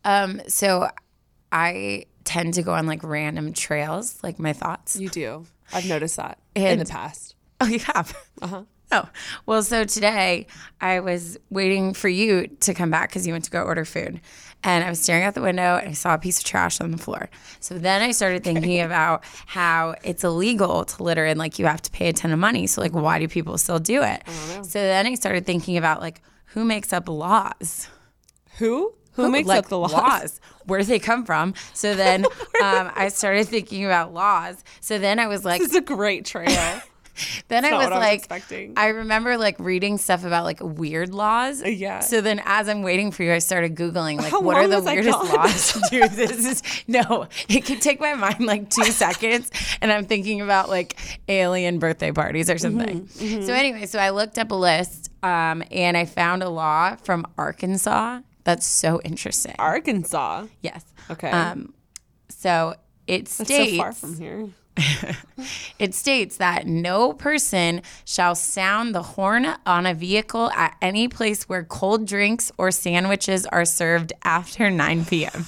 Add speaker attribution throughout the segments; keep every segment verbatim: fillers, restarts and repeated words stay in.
Speaker 1: Um, so I tend to go on like random trails, like my thoughts.
Speaker 2: You do. I've noticed that
Speaker 1: And-
Speaker 2: in the past.
Speaker 1: Oh, you have?
Speaker 2: Uh-huh.
Speaker 1: Oh, well, so today I was waiting for you to come back because you went to go order food. And I was staring out the window and I saw a piece of trash on the floor. So then I started thinking about how it's illegal to litter and like you have to pay a ton of money. So like, why do people still do it?
Speaker 2: I don't know.
Speaker 1: So then I started thinking about like, who makes up laws?
Speaker 2: Who? Who makes
Speaker 1: like,
Speaker 2: up the laws?
Speaker 1: laws? Where do they come from? So then um, I started thinking about laws. So then I was like,
Speaker 2: This is a great trail.
Speaker 1: then I
Speaker 2: not
Speaker 1: was
Speaker 2: what I was
Speaker 1: like,
Speaker 2: expecting.
Speaker 1: I remember like reading stuff about like weird laws.
Speaker 2: Yeah.
Speaker 1: So then as I'm waiting for you, I started Googling like,
Speaker 2: How
Speaker 1: what are
Speaker 2: long
Speaker 1: the
Speaker 2: was I
Speaker 1: weirdest
Speaker 2: gone?
Speaker 1: laws? Dude, this is, no, it could take my mind like two seconds. And I'm thinking about like alien birthday parties or something.
Speaker 2: Mm-hmm, mm-hmm.
Speaker 1: So anyway, so I looked up a list um, and I found a law from Arkansas. That's so interesting.
Speaker 2: Arkansas.
Speaker 1: Yes.
Speaker 2: Okay.
Speaker 1: Um, so it
Speaker 2: That's
Speaker 1: states.
Speaker 2: so far from here.
Speaker 1: It states that no person shall sound the horn on a vehicle at any place where cold drinks or sandwiches are served after nine p.m.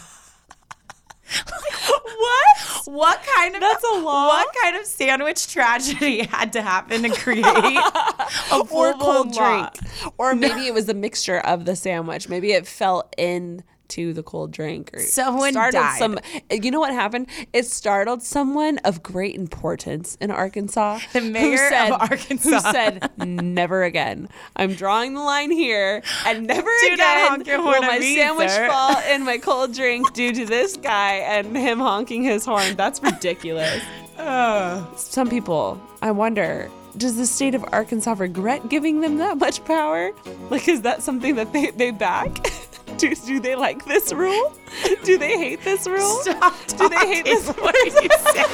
Speaker 2: What?
Speaker 1: What kind of
Speaker 2: That's a law?
Speaker 1: What kind of sandwich tragedy had to happen to create a
Speaker 2: Or
Speaker 1: full-blown
Speaker 2: cold
Speaker 1: law?
Speaker 2: drink. Or maybe it was a mixture of the sandwich. Maybe it fell in to the cold drink. Or
Speaker 1: Someone
Speaker 2: startled
Speaker 1: died.
Speaker 2: Some, you know what happened? It startled someone of great importance in Arkansas.
Speaker 1: The mayor
Speaker 2: who said,
Speaker 1: of Arkansas.
Speaker 2: Who said, never again. I'm drawing the line here. And never
Speaker 1: Do not
Speaker 2: again
Speaker 1: honk your
Speaker 2: will
Speaker 1: horn
Speaker 2: my
Speaker 1: at me,
Speaker 2: sandwich
Speaker 1: sir.
Speaker 2: fall in my cold drink due to this guy and him honking his horn. That's ridiculous. Some people, I wonder, does the state of Arkansas regret giving them that much power? Like, is that something that they, they back? do, do they like this rule? Do they hate this rule?
Speaker 1: Stop
Speaker 2: Do they hate this
Speaker 1: talking. What are you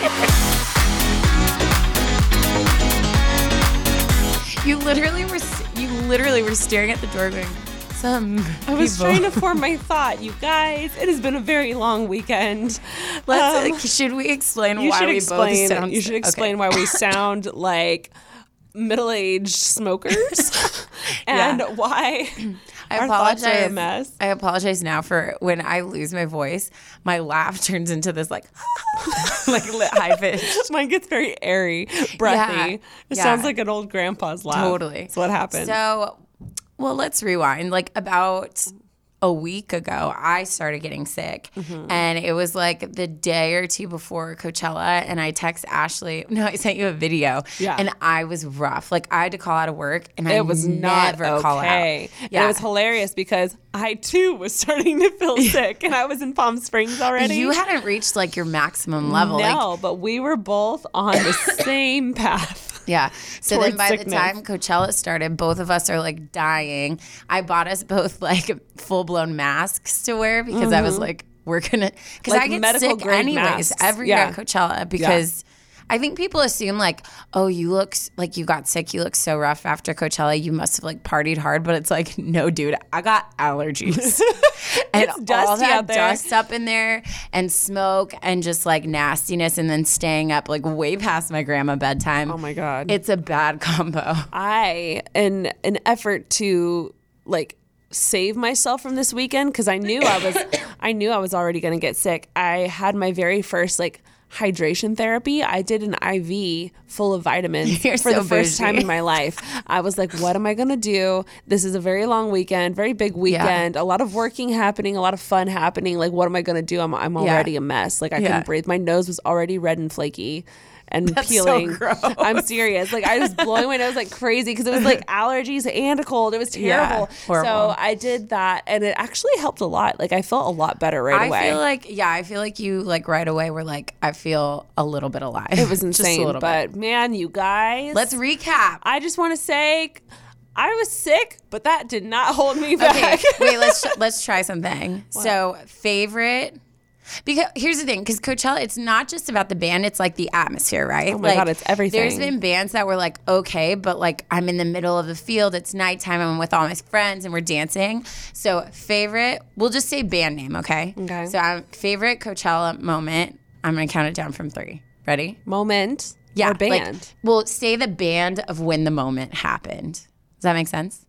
Speaker 1: saying? You literally were you literally were staring at the door going, some
Speaker 2: I was
Speaker 1: people-
Speaker 2: trying to form my thought, you guys. It has been a very long weekend.
Speaker 1: Let's,
Speaker 2: Um,
Speaker 1: should we explain
Speaker 2: you
Speaker 1: why
Speaker 2: should
Speaker 1: we
Speaker 2: explain.
Speaker 1: both sound
Speaker 2: You should
Speaker 1: okay.
Speaker 2: explain why we sound like middle-aged smokers, and
Speaker 1: Yeah.
Speaker 2: why
Speaker 1: I
Speaker 2: our thoughts are a
Speaker 1: apologize.
Speaker 2: mess.
Speaker 1: I apologize now for when I lose my voice, my laugh turns into this like like lit high pitch.
Speaker 2: Mine gets very airy, breathy.
Speaker 1: Yeah.
Speaker 2: It
Speaker 1: Yeah.
Speaker 2: sounds like an old grandpa's laugh.
Speaker 1: Totally.
Speaker 2: That's what happened.
Speaker 1: So, well, let's rewind. Like about a week ago, I started getting sick,
Speaker 2: Mm-hmm.
Speaker 1: and it was like the day or two before Coachella, and I text Ashley. No, I sent you a video,
Speaker 2: Yeah.
Speaker 1: and I was rough. Like I had to call out of work, and I
Speaker 2: it was not
Speaker 1: never call out.
Speaker 2: okay. And
Speaker 1: Yeah.
Speaker 2: it was hilarious because I too was starting to feel sick, and I was in Palm Springs already.
Speaker 1: You hadn't reached like your maximum level.
Speaker 2: no,
Speaker 1: Like,
Speaker 2: but we were both on the same path.
Speaker 1: yeah. So
Speaker 2: towards
Speaker 1: then by
Speaker 2: sickness.
Speaker 1: the time Coachella started, both of us are like dying. I bought us both like full blown masks to wear because I was like, we're gonna because
Speaker 2: Like
Speaker 1: I get
Speaker 2: medical
Speaker 1: sick
Speaker 2: grade
Speaker 1: anyways
Speaker 2: masks.
Speaker 1: every
Speaker 2: Yeah.
Speaker 1: year at Coachella because I think people assume like, oh, you look s- like you got sick, you look so rough after Coachella, you must have like partied hard, but it's like, no, dude, I got allergies. And
Speaker 2: It's
Speaker 1: all
Speaker 2: dusty
Speaker 1: that
Speaker 2: out there.
Speaker 1: dust up in there and smoke and just like nastiness and then staying up like way past my grandma bedtime.
Speaker 2: Oh my God.
Speaker 1: It's a bad combo.
Speaker 2: I, in an effort to like save myself from this weekend, because I knew I was, I knew I was already going to get sick. I had my very first like hydration therapy. I did an I V full of vitamins
Speaker 1: You're
Speaker 2: for
Speaker 1: so
Speaker 2: the first time
Speaker 1: bougie.
Speaker 2: in my life. I was like, what am I going to do? This is a very long weekend, very big weekend, a lot of working happening, a lot of fun happening. Like, what am I going to do? I'm, I'm already a mess. Like, I
Speaker 1: Yeah.
Speaker 2: couldn't breathe. My nose was already red and flaky and
Speaker 1: That's so
Speaker 2: peeling.
Speaker 1: gross.
Speaker 2: I'm serious. Like, I was blowing my nose like crazy because it was like allergies and a cold. It was
Speaker 1: Yeah,
Speaker 2: terrible.
Speaker 1: horrible.
Speaker 2: So I did that, and it actually helped a lot. Like, I felt a lot better right
Speaker 1: I
Speaker 2: away.
Speaker 1: feel like, yeah, I feel like you like right away were like, I feel a little bit alive.
Speaker 2: it was
Speaker 1: Just
Speaker 2: insane.
Speaker 1: a little bit.
Speaker 2: But man, you guys.
Speaker 1: Let's recap.
Speaker 2: I just want to say, I was sick, but that did not hold me back.
Speaker 1: Okay, wait, let's let's try something. So, favorite. Because here's the thing, because Coachella, it's not just about the band, it's like the atmosphere, right?
Speaker 2: Oh my God, it's everything.
Speaker 1: There's been bands that were like, okay, but like I'm in the middle of the field, it's nighttime, I'm with all my friends and we're dancing. So favorite, we'll just say band name, okay?
Speaker 2: Okay.
Speaker 1: So um, favorite Coachella moment, I'm going to count it down from three. Ready?
Speaker 2: Moment.
Speaker 1: Yeah.
Speaker 2: Or band.
Speaker 1: Like, well, say the band of when the moment happened. Does that make sense?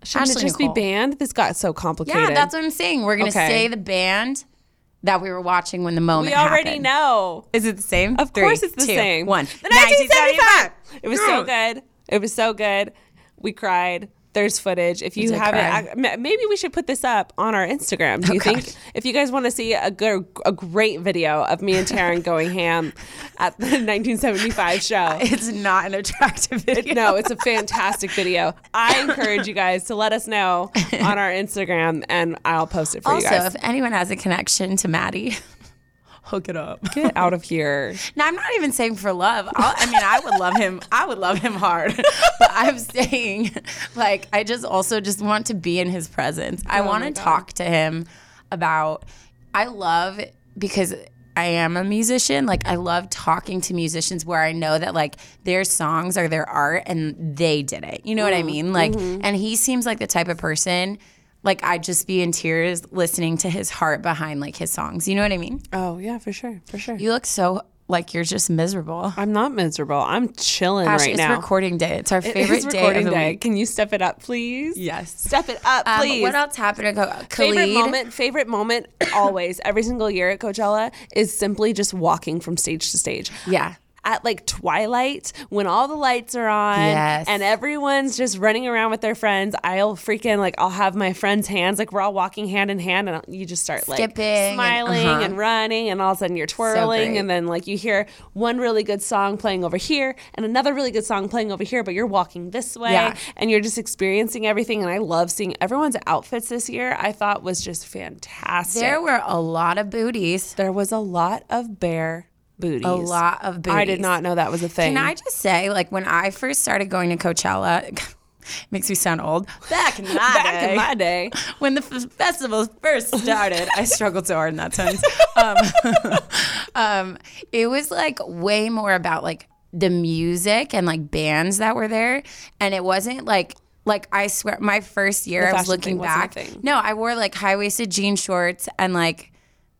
Speaker 2: Shouldn't
Speaker 1: Ashley
Speaker 2: it just
Speaker 1: Nicole.
Speaker 2: be band? This got so complicated.
Speaker 1: Yeah, that's what I'm saying. We're going to
Speaker 2: Okay.
Speaker 1: say the band that we were watching when the moment
Speaker 2: We already
Speaker 1: happened.
Speaker 2: know.
Speaker 1: Is it the same?
Speaker 2: Of
Speaker 1: Three,
Speaker 2: course it's the
Speaker 1: two,
Speaker 2: same.
Speaker 1: One.
Speaker 2: The nineteen seventy-five. It was so
Speaker 1: Girl.
Speaker 2: good. It was so good. We cried. There's footage. If you
Speaker 1: did
Speaker 2: haven't,
Speaker 1: cry.
Speaker 2: I, m- maybe we should put this up on our Instagram. Do you
Speaker 1: Oh,
Speaker 2: think?
Speaker 1: gosh.
Speaker 2: If you guys want to see a good, a great video of me and Taryn going ham at the nineteen seventy-five show.
Speaker 1: It's not an attractive video.
Speaker 2: No, it's a fantastic video. I encourage you guys to let us know on our Instagram, and I'll post it for
Speaker 1: Also,
Speaker 2: you guys.
Speaker 1: if anyone has a connection to Maddie, hook it up.
Speaker 2: Get out of here.
Speaker 1: Now, I'm not even saying for love. I'll, I mean, I would love him. I would love him hard. But I'm saying, like, I just also just want to be in his presence. I
Speaker 2: Oh
Speaker 1: want
Speaker 2: my
Speaker 1: to
Speaker 2: God.
Speaker 1: talk to him about, I love, because I am a musician, like, I love talking to musicians where I know that, like, their songs are their art and they did it. You know what I mean? Like, and he seems like the type of person, like, I'd just be in tears listening to his heart behind, like, his songs. You know what I mean?
Speaker 2: Oh yeah, for sure, for sure.
Speaker 1: You look so like you're just miserable.
Speaker 2: I'm not miserable. I'm chilling
Speaker 1: Ashley,
Speaker 2: right
Speaker 1: it's
Speaker 2: now.
Speaker 1: recording day. It's our
Speaker 2: It
Speaker 1: favorite
Speaker 2: is
Speaker 1: day
Speaker 2: recording
Speaker 1: of the
Speaker 2: day.
Speaker 1: week.
Speaker 2: Can you step it up, please?
Speaker 1: Yes.
Speaker 2: Step it up,
Speaker 1: Um,
Speaker 2: please.
Speaker 1: what else happened at Co-
Speaker 2: Favorite
Speaker 1: Khalid?
Speaker 2: moment, favorite moment always, every single year at Coachella is simply just walking from stage to stage.
Speaker 1: Yeah.
Speaker 2: At like twilight, when all the lights are on
Speaker 1: Yes.
Speaker 2: and everyone's just running around with their friends, I'll freaking like, I'll have my friends' hands, like we're all walking hand in hand, and you just start like
Speaker 1: Skipping and-
Speaker 2: smiling and,
Speaker 1: uh-huh.
Speaker 2: running, and all of a sudden you're twirling,
Speaker 1: great.
Speaker 2: and then like you hear one really good song playing over here and another really good song playing over here, but you're walking this way
Speaker 1: Yeah.
Speaker 2: and you're just experiencing everything. And I love seeing everyone's outfits this year. I thought was just fantastic.
Speaker 1: There were a lot of booties.
Speaker 2: There was a lot of bare booties.
Speaker 1: A lot of booties.
Speaker 2: I did not know that was a thing.
Speaker 1: Can I just say, like, when I first started going to Coachella, makes me sound old. Back in my
Speaker 2: Back
Speaker 1: day,
Speaker 2: in my day.
Speaker 1: when the f- festival first started, I struggled so hard in that sentence. Um, um, it was like way more about like the music and like bands that were there, and it wasn't like. Like, I swear, my first year,
Speaker 2: The
Speaker 1: I was
Speaker 2: fashion
Speaker 1: looking
Speaker 2: thing wasn't a
Speaker 1: back.
Speaker 2: thing.
Speaker 1: No, I wore like high waisted jean shorts and like,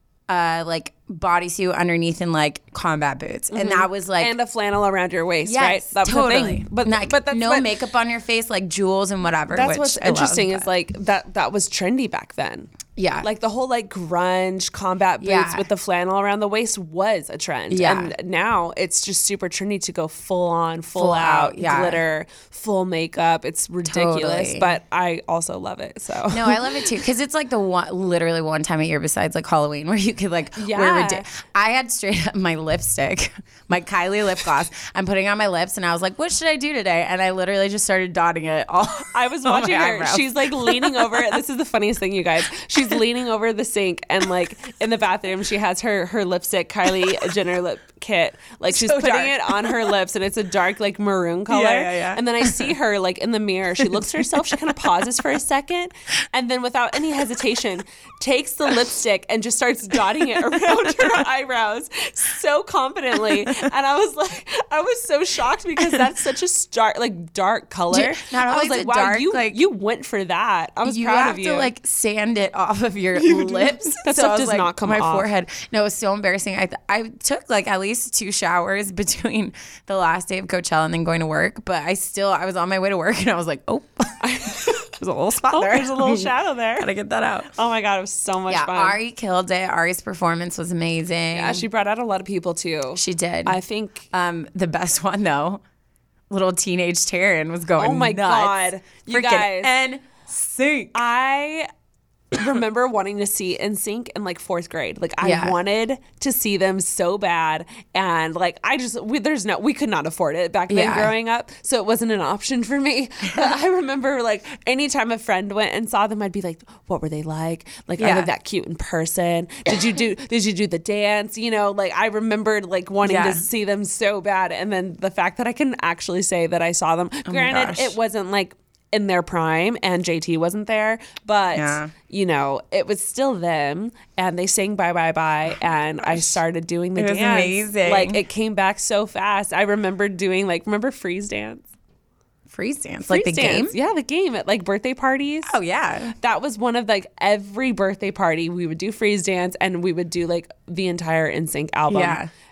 Speaker 1: uh, like bodysuit underneath and like combat boots, and that was like,
Speaker 2: And a flannel around your waist,
Speaker 1: yes,
Speaker 2: right? That was the
Speaker 1: totally.
Speaker 2: thing. But,
Speaker 1: like,
Speaker 2: but that's
Speaker 1: no
Speaker 2: what,
Speaker 1: makeup on your face, like jewels and whatever.
Speaker 2: That's
Speaker 1: which
Speaker 2: what's
Speaker 1: I love,
Speaker 2: interesting is
Speaker 1: but-
Speaker 2: like that that was trendy back then.
Speaker 1: Yeah.
Speaker 2: Like the whole like grunge combat boots
Speaker 1: Yeah.
Speaker 2: with the flannel around the waist was a trend.
Speaker 1: Yeah.
Speaker 2: And now it's just super trendy to go full on, full,
Speaker 1: Full
Speaker 2: out,
Speaker 1: out, yeah.
Speaker 2: glitter, full makeup. It's ridiculous,
Speaker 1: Totally.
Speaker 2: but I also love it. So
Speaker 1: No, I love it too because it's like the one, literally one time a year besides like Halloween where you could like wear.
Speaker 2: Yeah.
Speaker 1: Ridi- I had straight up my lipstick, my Kylie lip gloss. I'm putting on my lips and I was like, "What should I do today?" And I literally just started dotting it all.
Speaker 2: I was
Speaker 1: on my
Speaker 2: watching her.
Speaker 1: eyebrows.
Speaker 2: She's like leaning over. This is the funniest thing, you guys. She's leaning over the sink and like in the bathroom, she has her her lipstick, Kylie Jenner lip kit. Like she's
Speaker 1: So
Speaker 2: putting
Speaker 1: dark.
Speaker 2: it on her lips, and it's a dark like maroon color.
Speaker 1: Yeah, yeah, yeah.
Speaker 2: And then I see her like in the mirror. She looks at herself. She kind of pauses for a second, and then without any hesitation, takes the lipstick and just starts dotting it around her eyebrows so confidently. And I was like, I was so shocked because that's such a stark, like dark color.
Speaker 1: Dude, not
Speaker 2: I
Speaker 1: only
Speaker 2: was
Speaker 1: is
Speaker 2: like,
Speaker 1: it
Speaker 2: wow,
Speaker 1: dark,
Speaker 2: you
Speaker 1: like-
Speaker 2: you went for that. I was
Speaker 1: you
Speaker 2: proud
Speaker 1: have
Speaker 2: of you.
Speaker 1: to like sand it off of your
Speaker 2: do.
Speaker 1: lips.
Speaker 2: That
Speaker 1: So
Speaker 2: stuff
Speaker 1: I was
Speaker 2: does
Speaker 1: like,
Speaker 2: not come
Speaker 1: my
Speaker 2: off.
Speaker 1: forehead. No, it was so embarrassing. I th- I took like at least two showers between the last day of Coachella and then going to work. But I still I was on my way to work and I was like, oh, there's a little spot
Speaker 2: oh,
Speaker 1: there.
Speaker 2: there's a little shadow there.
Speaker 1: Gotta get that out.
Speaker 2: Oh my god, it was so much
Speaker 1: Yeah,
Speaker 2: fun.
Speaker 1: Ari killed it. Ari's performance was amazing.
Speaker 2: yeah, she brought out a lot of people too.
Speaker 1: she did.
Speaker 2: I think.
Speaker 1: um, the best one though, little teenage Taryn was going.
Speaker 2: Oh my
Speaker 1: nuts.
Speaker 2: God. You
Speaker 1: Freaking
Speaker 2: guys.
Speaker 1: N sync.
Speaker 2: I remember wanting to see N Sync in like fourth grade. Like I
Speaker 1: Yeah.
Speaker 2: wanted to see them so bad, and like I just we, there's no we could not afford it back then
Speaker 1: Yeah.
Speaker 2: growing up, so it wasn't an option for me. But I remember like anytime a friend went and saw them, I'd be like, "What were they like? Like are
Speaker 1: Yeah.
Speaker 2: they that cute in person? Did you do did you do the dance? You know, like I remembered like wanting
Speaker 1: Yeah.
Speaker 2: to see them so bad, and then the fact that I can actually say that I saw them. Granted,
Speaker 1: gosh.
Speaker 2: it wasn't like in their prime and J T wasn't there, but
Speaker 1: Yeah.
Speaker 2: you know, it was still them, and they sang Bye Bye Bye, and I started doing the
Speaker 1: It was
Speaker 2: dance.
Speaker 1: amazing.
Speaker 2: Like it came back so fast. I remember doing like remember Freeze Dance?
Speaker 1: Freeze dance, like the
Speaker 2: Freeze
Speaker 1: game.
Speaker 2: dance. Yeah, the game at like birthday parties.
Speaker 1: Oh yeah.
Speaker 2: That was one of like every birthday party we would do Freeze Dance, and we would do like the entire N Sync album.
Speaker 1: Yeah.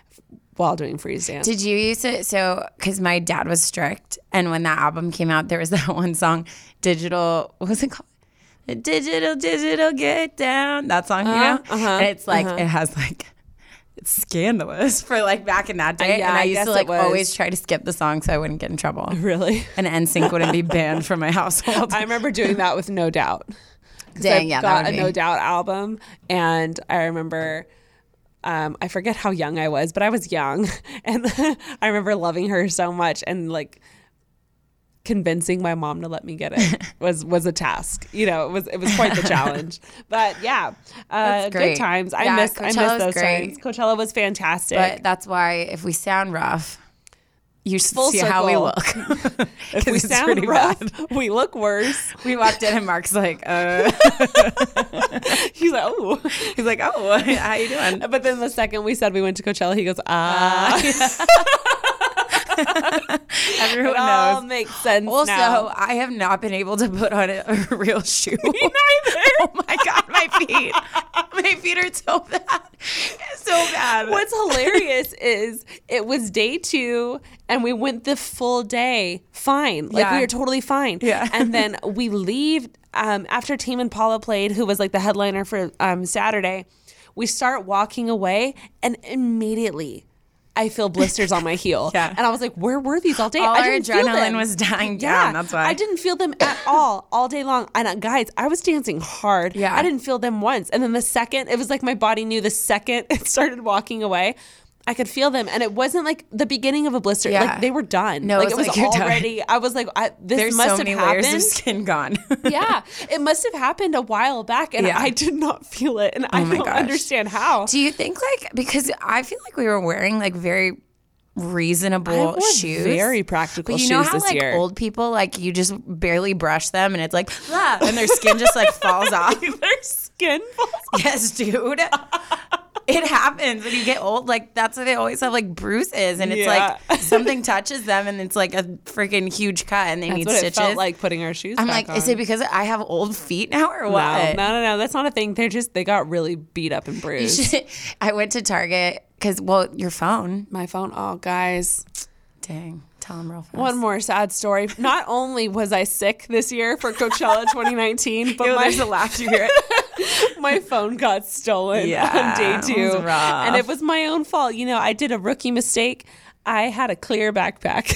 Speaker 2: while doing Freeze Dance.
Speaker 1: Did you use it? So, because my dad was strict, and when that album came out, there was that one song, Digital, what was it called? The Digital, Digital Get Down. That song, you know?
Speaker 2: Uh-huh,
Speaker 1: and it's like,
Speaker 2: uh-huh.
Speaker 1: it has like, it's scandalous for like back in that day.
Speaker 2: Uh, yeah,
Speaker 1: and I,
Speaker 2: I
Speaker 1: used
Speaker 2: guess
Speaker 1: to like
Speaker 2: it was.
Speaker 1: always try to skip the song so I wouldn't get in trouble.
Speaker 2: Really?
Speaker 1: And N Sync wouldn't be banned from my household.
Speaker 2: I remember doing that with No Doubt.
Speaker 1: Dang,
Speaker 2: I've
Speaker 1: yeah,
Speaker 2: got
Speaker 1: that would
Speaker 2: a
Speaker 1: be.
Speaker 2: No Doubt album, and I remember, um, I forget how young I was, but I was young, and I remember loving her so much, and like convincing my mom to let me get it was was a task. You know, it was it was quite the challenge. But yeah, uh, good
Speaker 1: great.
Speaker 2: times. I
Speaker 1: Yeah,
Speaker 2: miss I miss
Speaker 1: Coachella's
Speaker 2: those
Speaker 1: great.
Speaker 2: times. Coachella was fantastic.
Speaker 1: But that's why if we sound rough, you should
Speaker 2: Full
Speaker 1: see how we
Speaker 2: circle.
Speaker 1: look.
Speaker 2: if we
Speaker 1: it's
Speaker 2: sound
Speaker 1: pretty
Speaker 2: rough,
Speaker 1: bad.
Speaker 2: we look worse.
Speaker 1: We walked in and Mark's like, uh.
Speaker 2: He's like, oh.
Speaker 1: He's like, oh, how you doing?
Speaker 2: But then the second we said we went to Coachella, he goes, ah.
Speaker 1: Everyone
Speaker 2: It all
Speaker 1: knows.
Speaker 2: makes sense
Speaker 1: Also,
Speaker 2: now.
Speaker 1: I have not been able to put on a, a real shoe.
Speaker 2: Me neither.
Speaker 1: Oh my God, my feet. My feet are so bad. So bad.
Speaker 2: What's hilarious is it was day two and we went the full day fine. Like
Speaker 1: Yeah.
Speaker 2: we were totally fine.
Speaker 1: Yeah.
Speaker 2: And then we leave um, after Tame Impala played, who was like the headliner for um, Saturday. We start walking away and immediately I feel blisters on my heel.
Speaker 1: Yeah.
Speaker 2: And I was like, where were these all day?
Speaker 1: All
Speaker 2: I
Speaker 1: our
Speaker 2: didn't feel
Speaker 1: adrenaline
Speaker 2: them.
Speaker 1: was dying
Speaker 2: Yeah,
Speaker 1: down. That's why.
Speaker 2: I didn't feel them at all, all day long. And uh, guys, I was dancing hard.
Speaker 1: Yeah.
Speaker 2: I didn't feel them once. And then the second, it was like my body knew the second it started walking away, I could feel them. And it wasn't like the beginning of a blister.
Speaker 1: Yeah.
Speaker 2: Like they were done.
Speaker 1: No,
Speaker 2: like
Speaker 1: it's
Speaker 2: it was
Speaker 1: like you're done.
Speaker 2: already, I was like, I, this
Speaker 1: There's
Speaker 2: must
Speaker 1: so
Speaker 2: have
Speaker 1: many
Speaker 2: happened.
Speaker 1: layers of skin gone.
Speaker 2: Yeah, it must have happened a while back. And
Speaker 1: Yeah.
Speaker 2: I did not feel it. And I
Speaker 1: my
Speaker 2: don't
Speaker 1: gosh.
Speaker 2: understand how.
Speaker 1: Do you think like, because I feel like we were wearing like very reasonable
Speaker 2: I wore
Speaker 1: shoes.
Speaker 2: very practical
Speaker 1: But you
Speaker 2: shoes
Speaker 1: know how
Speaker 2: this
Speaker 1: like
Speaker 2: year.
Speaker 1: old people, like you just barely brush them and it's like, ah, and their skin just like falls off.
Speaker 2: Their skin falls off.
Speaker 1: Yes, dude. It happens when you get old. Like that's why they always have like bruises, and it's
Speaker 2: Yeah.
Speaker 1: like something touches them, and it's like a freaking huge cut, and they
Speaker 2: That's
Speaker 1: need
Speaker 2: what
Speaker 1: stitches.
Speaker 2: it felt like putting our shoes
Speaker 1: I'm
Speaker 2: back
Speaker 1: like, is
Speaker 2: on.
Speaker 1: it because I have old feet now, or
Speaker 2: No,
Speaker 1: what?
Speaker 2: no, no, no. That's not a thing. They're just, they got really beat up and
Speaker 1: You
Speaker 2: bruised.
Speaker 1: should- I went to Target because, well, your phone.
Speaker 2: My phone. Oh, guys.
Speaker 1: Dang, tell them real fast.
Speaker 2: One more sad story. Not only was I sick this year for Coachella twenty nineteen, but
Speaker 1: Ew,
Speaker 2: my,
Speaker 1: there's a laugh you hear it.
Speaker 2: my phone got stolen
Speaker 1: Yeah,
Speaker 2: on day
Speaker 1: that
Speaker 2: two.
Speaker 1: was rough.
Speaker 2: And it was my own fault. You know, I did a rookie mistake. I had a clear backpack.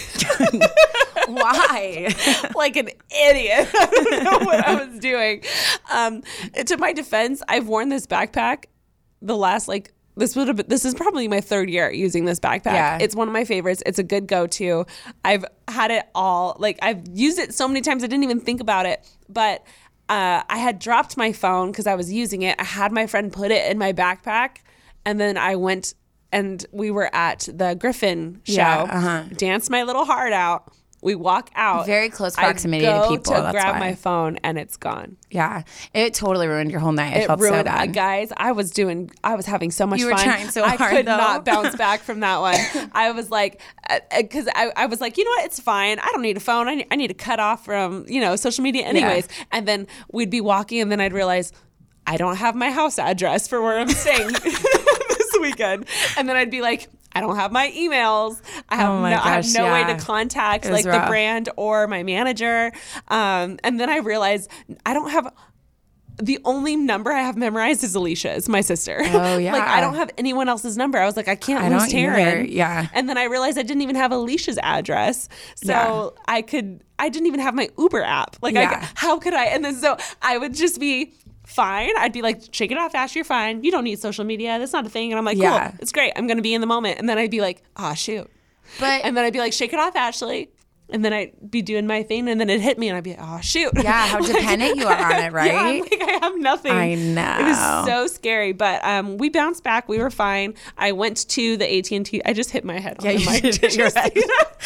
Speaker 1: Why?
Speaker 2: Like an idiot. I don't know what I was doing. Um, to my defense, I've worn this backpack the last like this would have been, this is probably my third year using this backpack.
Speaker 1: Yeah.
Speaker 2: It's one of my favorites. It's a good go-to. I've had it all, like I've used it so many times I didn't even think about it. But uh, I had dropped my phone because I was using it. I had my friend put it in my backpack, and then I went and we were at the Griffin show,
Speaker 1: Yeah, uh-huh.
Speaker 2: danced my little heart out. We walk out.
Speaker 1: Very close
Speaker 2: I
Speaker 1: proximity to
Speaker 2: go
Speaker 1: people,
Speaker 2: to
Speaker 1: that's
Speaker 2: grab
Speaker 1: why.
Speaker 2: my phone and it's gone.
Speaker 1: Yeah, it totally ruined your whole night. I
Speaker 2: It
Speaker 1: felt
Speaker 2: ruined,
Speaker 1: so bad.
Speaker 2: guys. I was doing. I was having so much
Speaker 1: You were
Speaker 2: fun.
Speaker 1: trying so
Speaker 2: I
Speaker 1: hard,
Speaker 2: could
Speaker 1: though.
Speaker 2: not bounce back from that one. I was like, because I, I was like, you know what? It's fine. I don't need a phone. I need, I need to cut off from you know social media anyways. And then we'd be walking, and then I'd realize I don't have my house address for where I'm staying this weekend. And then I'd be like, I don't have my emails. I have
Speaker 1: Oh my
Speaker 2: no, I have
Speaker 1: gosh,
Speaker 2: no
Speaker 1: yeah.
Speaker 2: way to contact
Speaker 1: It was
Speaker 2: like the
Speaker 1: rough.
Speaker 2: brand or my manager. Um, and then I realized I don't have. The only number I have memorized is Alicia's, my sister.
Speaker 1: Oh, yeah.
Speaker 2: Like I don't have anyone else's number. I was like, I can't
Speaker 1: I
Speaker 2: lose
Speaker 1: don't either.
Speaker 2: Taryn.
Speaker 1: Yeah.
Speaker 2: And then I realized I didn't even have Alicia's address. So
Speaker 1: Yeah.
Speaker 2: I could I didn't even have my Uber app. Like
Speaker 1: Yeah.
Speaker 2: I, how could I? And then so I would just be fine. I'd be like, shake it off, Ash, you're fine. You don't need social media. That's not a thing. And I'm like,
Speaker 1: Yeah.
Speaker 2: cool, it's great. I'm gonna be in the moment. And then I'd be like, oh shoot.
Speaker 1: But
Speaker 2: And then I'd be like, shake it off, Ashley. And then I'd be doing my thing, and then it'd hit me, and I'd be like, oh, shoot.
Speaker 1: yeah, how dependent you are on it, right?
Speaker 2: Yeah, I'm like, I have nothing.
Speaker 1: I know.
Speaker 2: It was so scary, but um, we bounced back. We were fine. I went to the A T and T. I just hit my head
Speaker 1: Yeah,
Speaker 2: on the
Speaker 1: you
Speaker 2: mic.
Speaker 1: did hit your head.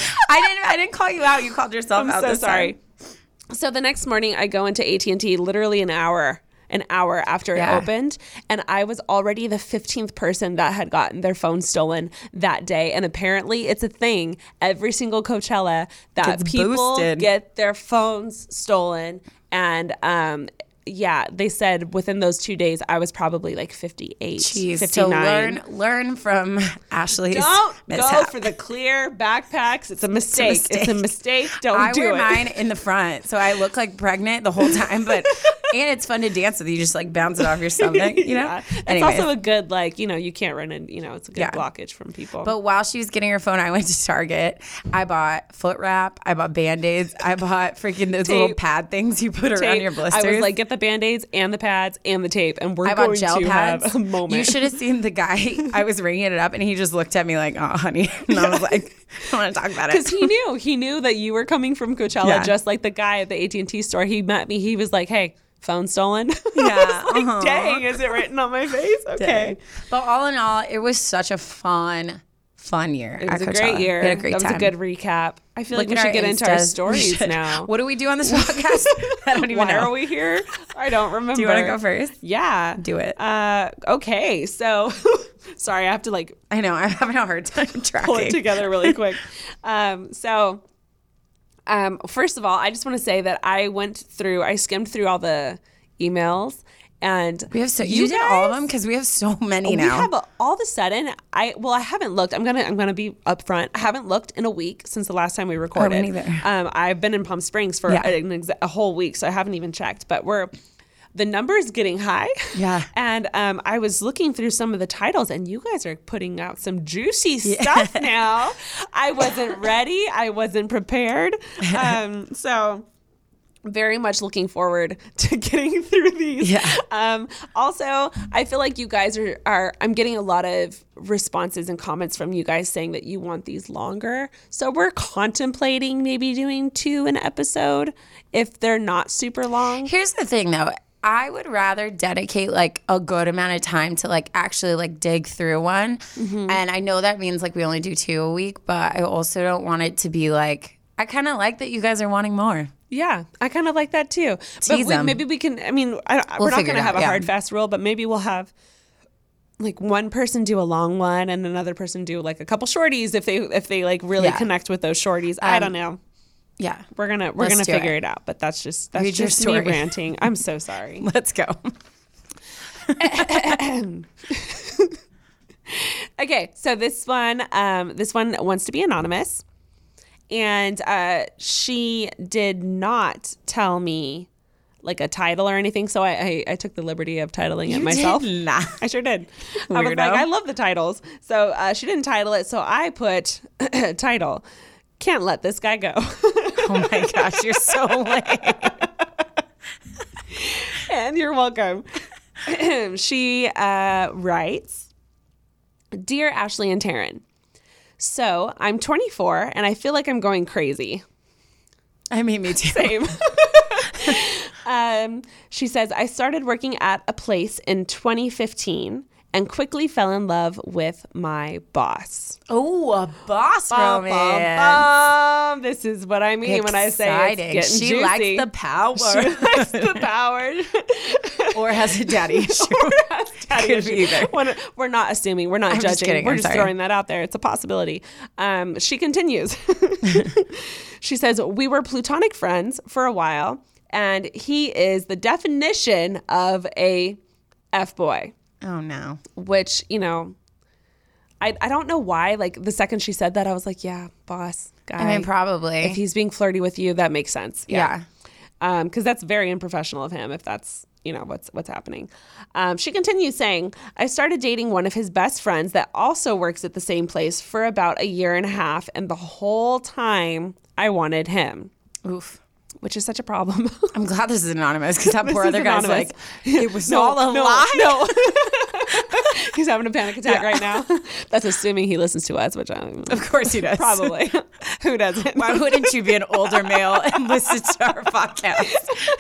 Speaker 1: I didn't. I didn't call you out. You called yourself
Speaker 2: I'm
Speaker 1: out.
Speaker 2: so
Speaker 1: this
Speaker 2: sorry.
Speaker 1: time.
Speaker 2: So the next morning, I go into A T and T literally an hour. An hour after
Speaker 1: Yeah.
Speaker 2: it opened, and I was already the fifteenth person that had gotten their phone stolen that day. And apparently, it's a thing every single Coachella that
Speaker 1: Gets
Speaker 2: people
Speaker 1: boosted.
Speaker 2: get their phones stolen. And um, yeah, they said within those two days, I was probably like fifty-eight,
Speaker 1: Jeez,
Speaker 2: fifty-nine.
Speaker 1: so learn learn from Ashley's
Speaker 2: Don't
Speaker 1: mishap.
Speaker 2: go for the clear backpacks. It's a mistake. It's a mistake. It's a mistake. Don't
Speaker 1: I
Speaker 2: do
Speaker 1: wear
Speaker 2: it.
Speaker 1: mine in the front, so I look like pregnant the whole time. But and it's fun to dance with. You just like bounce it off your stomach, you know.
Speaker 2: Yeah. It's
Speaker 1: Anyways.
Speaker 2: also a good like you know you can't run in you know it's a good
Speaker 1: Yeah.
Speaker 2: blockage from people.
Speaker 1: But while she was getting her phone, I went to Target. I bought foot wrap. I bought Band-Aids. I bought freaking those
Speaker 2: Tape.
Speaker 1: little pad things you put around
Speaker 2: Tape.
Speaker 1: your blisters.
Speaker 2: I was like, get the Band-Aids and the pads and the tape, and we're
Speaker 1: I
Speaker 2: going
Speaker 1: bought gel
Speaker 2: to
Speaker 1: pads.
Speaker 2: have a moment.
Speaker 1: You should have seen the guy. I was ringing it up, and he just looked at me like, "Oh, honey," and I was like, "I want to talk about it."
Speaker 2: Because he knew, he knew that you were coming from Coachella,
Speaker 1: Yeah.
Speaker 2: just like the guy at the A T and T store. He met me. He was like, "Hey, phone stolen."
Speaker 1: Yeah.
Speaker 2: I was like,
Speaker 1: uh-huh.
Speaker 2: dang, is it written on my face? Okay.
Speaker 1: Dang. But all in all, it was such a fun, fun year.
Speaker 2: It was
Speaker 1: at
Speaker 2: a
Speaker 1: Coachella.
Speaker 2: great year.
Speaker 1: We had a great
Speaker 2: that was
Speaker 1: time.
Speaker 2: a good recap. I feel
Speaker 1: Look
Speaker 2: like we
Speaker 1: at
Speaker 2: should
Speaker 1: our
Speaker 2: get into our
Speaker 1: Instas. We
Speaker 2: stories
Speaker 1: should.
Speaker 2: now.
Speaker 1: What do we do on this podcast? I don't even
Speaker 2: Why
Speaker 1: know.
Speaker 2: are we here? I don't remember.
Speaker 1: Do you want to go first?
Speaker 2: Yeah.
Speaker 1: Do it.
Speaker 2: Uh, okay. So, sorry, I have to like
Speaker 1: I know. I'm having a hard time
Speaker 2: pull it
Speaker 1: tracking.
Speaker 2: together really quick. um, so, um, first of all, I just want to say that I went through, I skimmed through all the emails, and
Speaker 1: We have so you, did all of them because we have so many
Speaker 2: we
Speaker 1: now.
Speaker 2: have a, all of a sudden. I well, I haven't looked. I'm gonna I'm gonna be upfront. I haven't looked in a week since the last time we recorded.
Speaker 1: neither.
Speaker 2: Um, I've been in Palm Springs for
Speaker 1: Yeah.
Speaker 2: an exa- a whole week, so I haven't even checked. But we're the number is getting high.
Speaker 1: Yeah.
Speaker 2: And um, I was looking through some of the titles, and you guys are putting out some juicy stuff now. I wasn't ready. I wasn't prepared. Um, so. Very much looking forward to getting through these.
Speaker 1: Yeah.
Speaker 2: Um, also, I feel like you guys are, are, I'm getting a lot of responses and comments from you guys saying that you want these longer. So we're contemplating maybe doing two an episode if they're not super long.
Speaker 1: Here's the thing, though. I would rather dedicate like a good amount of time to like actually like dig through one.
Speaker 2: Mm-hmm.
Speaker 1: And I know that means like we only do two a week, but I also don't want it to be like, I kind of like that you guys are wanting more.
Speaker 2: Yeah, I kind of like that too. But
Speaker 1: Tease
Speaker 2: we,
Speaker 1: them.
Speaker 2: maybe we can, I mean, I,
Speaker 1: We'll
Speaker 2: we're not
Speaker 1: figure
Speaker 2: going to
Speaker 1: it
Speaker 2: have
Speaker 1: out,
Speaker 2: a
Speaker 1: yeah.
Speaker 2: hard, fast rule, but maybe we'll have like one person do a long one and another person do like a couple shorties if they if they like really
Speaker 1: Yeah.
Speaker 2: connect with those shorties. I
Speaker 1: Um,
Speaker 2: don't know.
Speaker 1: Yeah.
Speaker 2: We're gonna we're
Speaker 1: let's
Speaker 2: gonna
Speaker 1: do
Speaker 2: figure
Speaker 1: it.
Speaker 2: it. out, but that's just that's
Speaker 1: Read your
Speaker 2: just me
Speaker 1: story.
Speaker 2: ranting. I'm so sorry.
Speaker 1: Let's go.
Speaker 2: Okay, so this one um, this one wants to be anonymous, and uh, she did not tell me like a title or anything, so I I, I took the liberty of titling it myself.
Speaker 1: did not.
Speaker 2: I sure did. I was
Speaker 1: Weirdo.
Speaker 2: like, I love the titles, so uh, she didn't title it, so I put title. Can't let this guy go.
Speaker 1: Oh my gosh, you're so lame.
Speaker 2: And you're welcome. She uh, writes, Dear Ashley and Taryn, so I'm twenty-four and I feel like I'm going crazy.
Speaker 1: I mean, me too.
Speaker 2: Same. um, she says, I started working at a place in twenty fifteen and quickly fell in love with my boss.
Speaker 1: Oh, a boss
Speaker 2: Bum, bum,
Speaker 1: romance.
Speaker 2: bum. This is what I mean when I say it's
Speaker 1: Exciting.
Speaker 2: getting
Speaker 1: She
Speaker 2: juicy.
Speaker 1: likes the power.
Speaker 2: She likes the power.
Speaker 1: Or has a daddy issue.
Speaker 2: Or has daddy
Speaker 1: Could be
Speaker 2: issues.
Speaker 1: either.
Speaker 2: We're, we're not assuming. We're not
Speaker 1: I'm
Speaker 2: judging.
Speaker 1: just kidding.
Speaker 2: We're
Speaker 1: I'm
Speaker 2: just
Speaker 1: sorry.
Speaker 2: throwing that out there. It's a possibility. Um, she continues. She says, we were platonic friends for a while, and he is the definition of a F-boy,
Speaker 1: Oh, no.
Speaker 2: which, you know, I, I don't know why. Like, the second she said that, I was like, yeah, boss, guy.
Speaker 1: I mean, probably.
Speaker 2: If he's being flirty with you, that makes sense.
Speaker 1: yeah.
Speaker 2: Um, because that's very unprofessional of him if that's, you know, what's what's happening. Um, she continues saying, I started dating one of his best friends that also works at the same place for about a year and a half, and the whole time I wanted him,
Speaker 1: Oof.
Speaker 2: which is such a problem.
Speaker 1: I'm glad this is anonymous because that
Speaker 2: This
Speaker 1: poor
Speaker 2: is
Speaker 1: other guy's
Speaker 2: anonymous.
Speaker 1: like, it was
Speaker 2: No,
Speaker 1: all a
Speaker 2: no,
Speaker 1: lie.
Speaker 2: No. He's having a panic attack right now. That's assuming he listens to us, which I
Speaker 1: Of course he does.
Speaker 2: probably. Who doesn't?
Speaker 1: Why wouldn't you be an older male and listen to our podcast?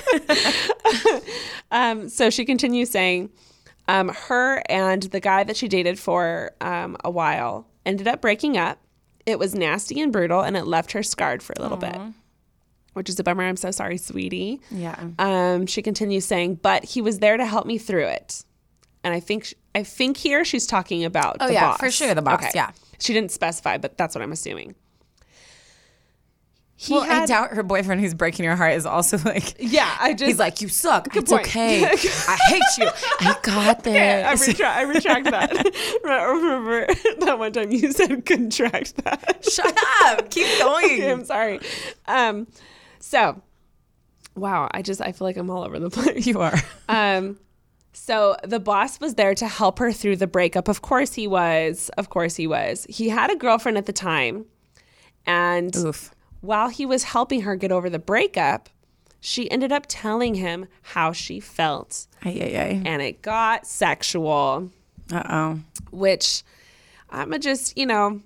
Speaker 2: Um, so she continues saying, um, her and the guy that she dated for um, a while ended up breaking up. It was nasty and brutal, and it left her scarred for a little bit, which is a bummer. I'm so sorry, sweetie.
Speaker 1: Yeah.
Speaker 2: Um, she continues saying, but he was there to help me through it. And I think I think here she's talking about
Speaker 1: Oh,
Speaker 2: the
Speaker 1: yeah,
Speaker 2: boss.
Speaker 1: for sure, the boss, yeah.
Speaker 2: She didn't specify, but that's what I'm assuming. he
Speaker 1: well, I
Speaker 2: had,
Speaker 1: doubt her boyfriend who's breaking her heart is also like,
Speaker 2: yeah, I just,
Speaker 1: he's like, you suck. It's
Speaker 2: point.
Speaker 1: okay. I hate you. I got this.
Speaker 2: okay, I, retra- I retract that. Remember that one time you said contract that.
Speaker 1: Shut up. Keep going.
Speaker 2: Okay, I'm sorry. Um, so, wow, I just, I feel like I'm all over the place.
Speaker 1: You are.
Speaker 2: Um, so the boss was there to help her through the breakup. Of course he was. Of course he was. He had a girlfriend at the time. And
Speaker 1: Oof.
Speaker 2: while he was helping her get over the breakup, she ended up telling him how she felt.
Speaker 1: Ay, ay, ay.
Speaker 2: And it got sexual.
Speaker 1: Uh-oh.
Speaker 2: Which I'm a just, you know,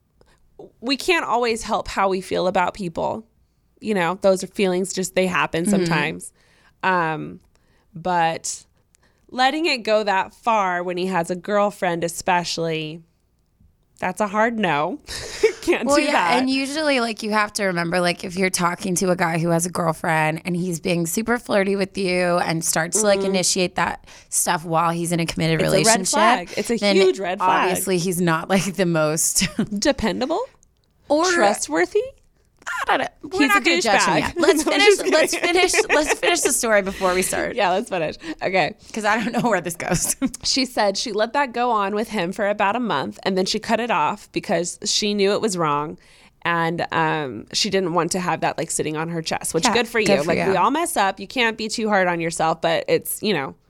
Speaker 2: we can't always help how we feel about people. You know, those are feelings, just they happen sometimes. Mm-hmm. Um, but letting it go that far when he has a girlfriend especially, that's a hard no. Can't
Speaker 1: well,
Speaker 2: do
Speaker 1: yeah,
Speaker 2: that.
Speaker 1: and usually, like, you have to remember, like, if you're talking to a guy who has a girlfriend and he's being super flirty with you and starts mm-hmm. to, like, initiate that stuff while he's in a committed
Speaker 2: it's
Speaker 1: relationship.
Speaker 2: It's a red flag. It's a
Speaker 1: then
Speaker 2: huge red flag.
Speaker 1: Obviously, he's not, like, the most...
Speaker 2: dependable?
Speaker 1: Or
Speaker 2: trustworthy?
Speaker 1: I don't know. We're
Speaker 2: He's
Speaker 1: not
Speaker 2: a
Speaker 1: going to judge him
Speaker 2: douchebag.
Speaker 1: yet. Let's
Speaker 2: No,
Speaker 1: finish.
Speaker 2: just kidding.
Speaker 1: let's finish. Let's finish the story before we start.
Speaker 2: Yeah, let's finish. Okay.
Speaker 1: Because I don't know where this goes.
Speaker 2: She said she let that go on with him for about a month, and then she cut it off because she knew it was wrong, and um, she didn't want to have that like sitting on her chest. Which
Speaker 1: Yeah,
Speaker 2: good for
Speaker 1: good
Speaker 2: you.
Speaker 1: for
Speaker 2: like
Speaker 1: you.
Speaker 2: we all mess up. You can't be too hard on yourself, but it's you know,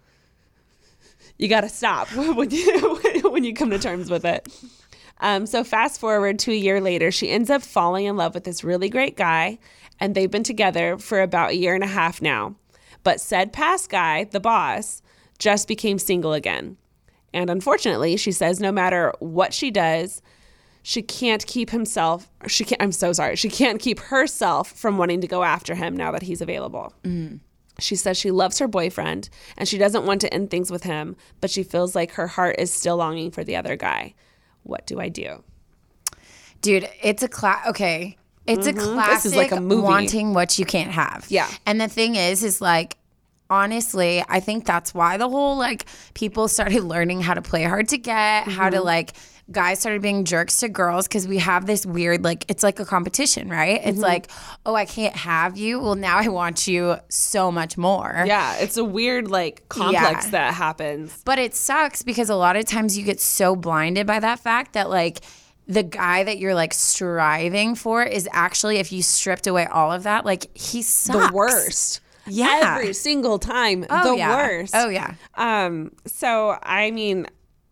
Speaker 2: you got to stop when you when you come to terms with it. Um, so fast forward to a year later, she ends up falling in love with this really great guy, and they've been together for about a year and a half now. But said past guy, the boss, just became single again. And unfortunately, she says no matter what she does, she can't keep himself, she can't, I'm so sorry, she can't keep herself from wanting to go after him now that he's available. Mm. She says she loves her boyfriend, and she doesn't want to end things with him, but she feels like her heart is still longing for the other guy. What do I do?
Speaker 1: Dude, it's a class. Okay. It's mm-hmm. a classic
Speaker 2: this is like a movie.
Speaker 1: Wanting what you can't have.
Speaker 2: Yeah.
Speaker 1: And the thing is, is like, honestly, I think that's why the whole like people started learning how to play hard to get, mm-hmm. how to like, guys started being jerks to girls because we have this weird, like, it's like a competition, right? It's mm-hmm. like, oh, I can't have you. Well, now I want you so much more.
Speaker 2: Yeah, it's a weird, like, complex yeah. that happens.
Speaker 1: But it sucks because a lot of times you get so blinded by that fact that, like, the guy that you're, like, striving for is actually, if you stripped away all of that, like, he sucks.
Speaker 2: The worst.
Speaker 1: Yeah.
Speaker 2: Every single time.
Speaker 1: Oh,
Speaker 2: the
Speaker 1: yeah.
Speaker 2: worst.
Speaker 1: Oh, yeah.
Speaker 2: Um. So, I mean...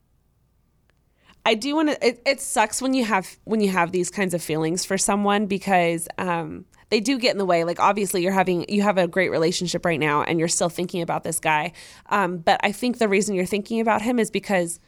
Speaker 2: I do want to. It, it sucks when you have when you have these kinds of feelings for someone because um, they do get in the way. Like obviously, you're having you have a great relationship right now, and you're still thinking about this guy. Um, but I think the reason you're thinking about him is because,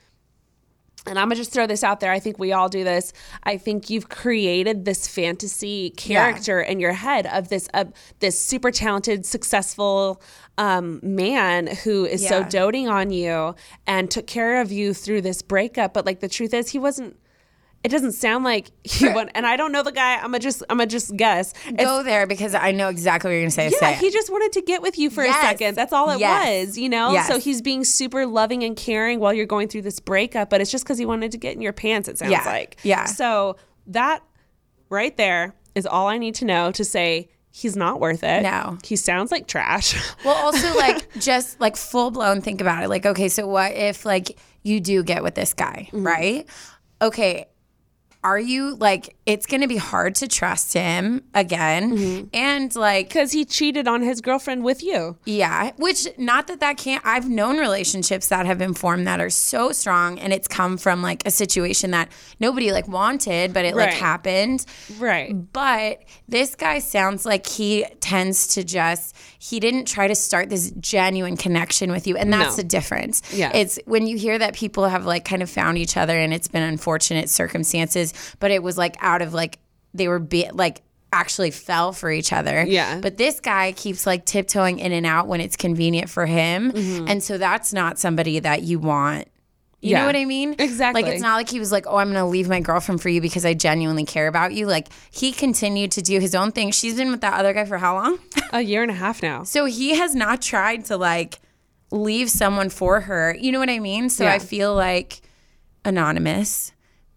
Speaker 2: and I'm gonna just throw this out there. I think we all do this. I think you've created this fantasy character yeah. in your head of this uh, this super talented, successful um, man who is yeah. so doting on you and took care of you through this breakup. But like the truth is, he wasn't. It doesn't sound like he went. And I don't know the guy. I'm gonna just I'm gonna just guess. It's,
Speaker 1: Go there because I know exactly what you're gonna say.
Speaker 2: Yeah,
Speaker 1: say
Speaker 2: he just wanted to get with you for
Speaker 1: yes.
Speaker 2: a second. That's all it
Speaker 1: yes.
Speaker 2: was, you know?
Speaker 1: Yes.
Speaker 2: So he's being super loving and caring while you're going through this breakup, but it's just because he wanted to get in your pants, it sounds
Speaker 1: yeah.
Speaker 2: like.
Speaker 1: Yeah.
Speaker 2: So that right there is all I need to know to say he's not worth it.
Speaker 1: No.
Speaker 2: He sounds like trash.
Speaker 1: Well, also, like, just, like, full-blown think about it. Like, okay, so what if, like, you do get with this guy, mm-hmm. right? Okay, are you, like, it's going to be hard to trust him again. Mm-hmm. And, like...
Speaker 2: Because he cheated on his girlfriend with you.
Speaker 1: Yeah. Which, not that that can't... I've known relationships that have been formed that are so strong, and it's come from, like, a situation that nobody, like, wanted, but it,
Speaker 2: right.
Speaker 1: like, happened.
Speaker 2: Right.
Speaker 1: But this guy sounds like he tends to just... He didn't try to start this genuine connection with you, and that's
Speaker 2: no.
Speaker 1: the difference.
Speaker 2: Yeah.
Speaker 1: It's when you hear that people have, like, kind of found each other, and it's been unfortunate circumstances, but it was, like, out of, like, they were, be- like, actually fell for each other.
Speaker 2: Yeah.
Speaker 1: But this guy keeps, like, tiptoeing in and out when it's convenient for him, mm-hmm. and so that's not somebody that you want. You
Speaker 2: yeah.
Speaker 1: know what I mean?
Speaker 2: Exactly.
Speaker 1: Like, it's not like he was like, oh, I'm going to leave my girlfriend for you because I genuinely care about you. Like, he continued to do his own thing. She's been with that other guy for how long?
Speaker 2: A year and a half now.
Speaker 1: So he has not tried to, like, leave someone for her. You know what I mean? So
Speaker 2: yeah.
Speaker 1: I feel like, anonymous,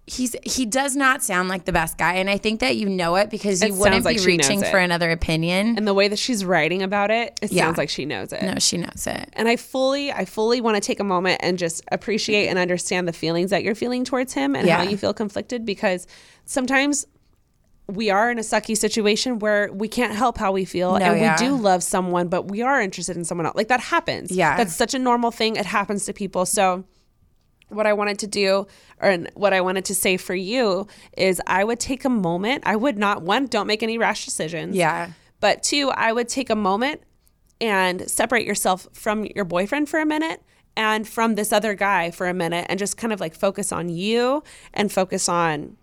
Speaker 1: He's he does not sound like the best guy, and I think that you know it because you
Speaker 2: It
Speaker 1: wouldn't
Speaker 2: sounds like
Speaker 1: be
Speaker 2: she knows
Speaker 1: reaching
Speaker 2: it.
Speaker 1: for another opinion.
Speaker 2: And the way that she's writing about it, it
Speaker 1: Yeah.
Speaker 2: sounds like she knows it.
Speaker 1: No, she knows it.
Speaker 2: And I fully, I fully want to take a moment and just appreciate and understand the feelings that you're feeling towards him and
Speaker 1: Yeah.
Speaker 2: how you feel conflicted, because sometimes we are in a sucky situation where we can't help how we feel,
Speaker 1: No,
Speaker 2: and
Speaker 1: yeah.
Speaker 2: we do love someone, but we are interested in someone else. Like that happens.
Speaker 1: Yeah.
Speaker 2: That's such a normal thing. It happens to people. So what I wanted to do, or what I wanted to say for you, is I would take a moment. I would not, one, don't make any rash decisions.
Speaker 1: Yeah.
Speaker 2: But two, I would take a moment and separate yourself from your boyfriend for a minute and from this other guy for a minute, and just kind of like focus on you and focus on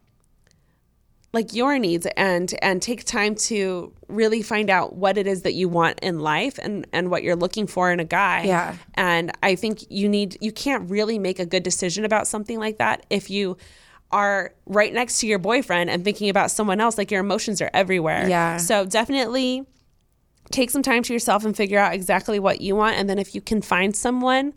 Speaker 2: like your needs, and and take time to really find out what it is that you want in life, and and what you're looking for in a guy.
Speaker 1: Yeah.
Speaker 2: And I think you need you can't really make a good decision about something like that if you are right next to your boyfriend and thinking about someone else. Like your emotions are everywhere.
Speaker 1: Yeah.
Speaker 2: So definitely take some time to yourself and figure out exactly what you want, and then if you can find someone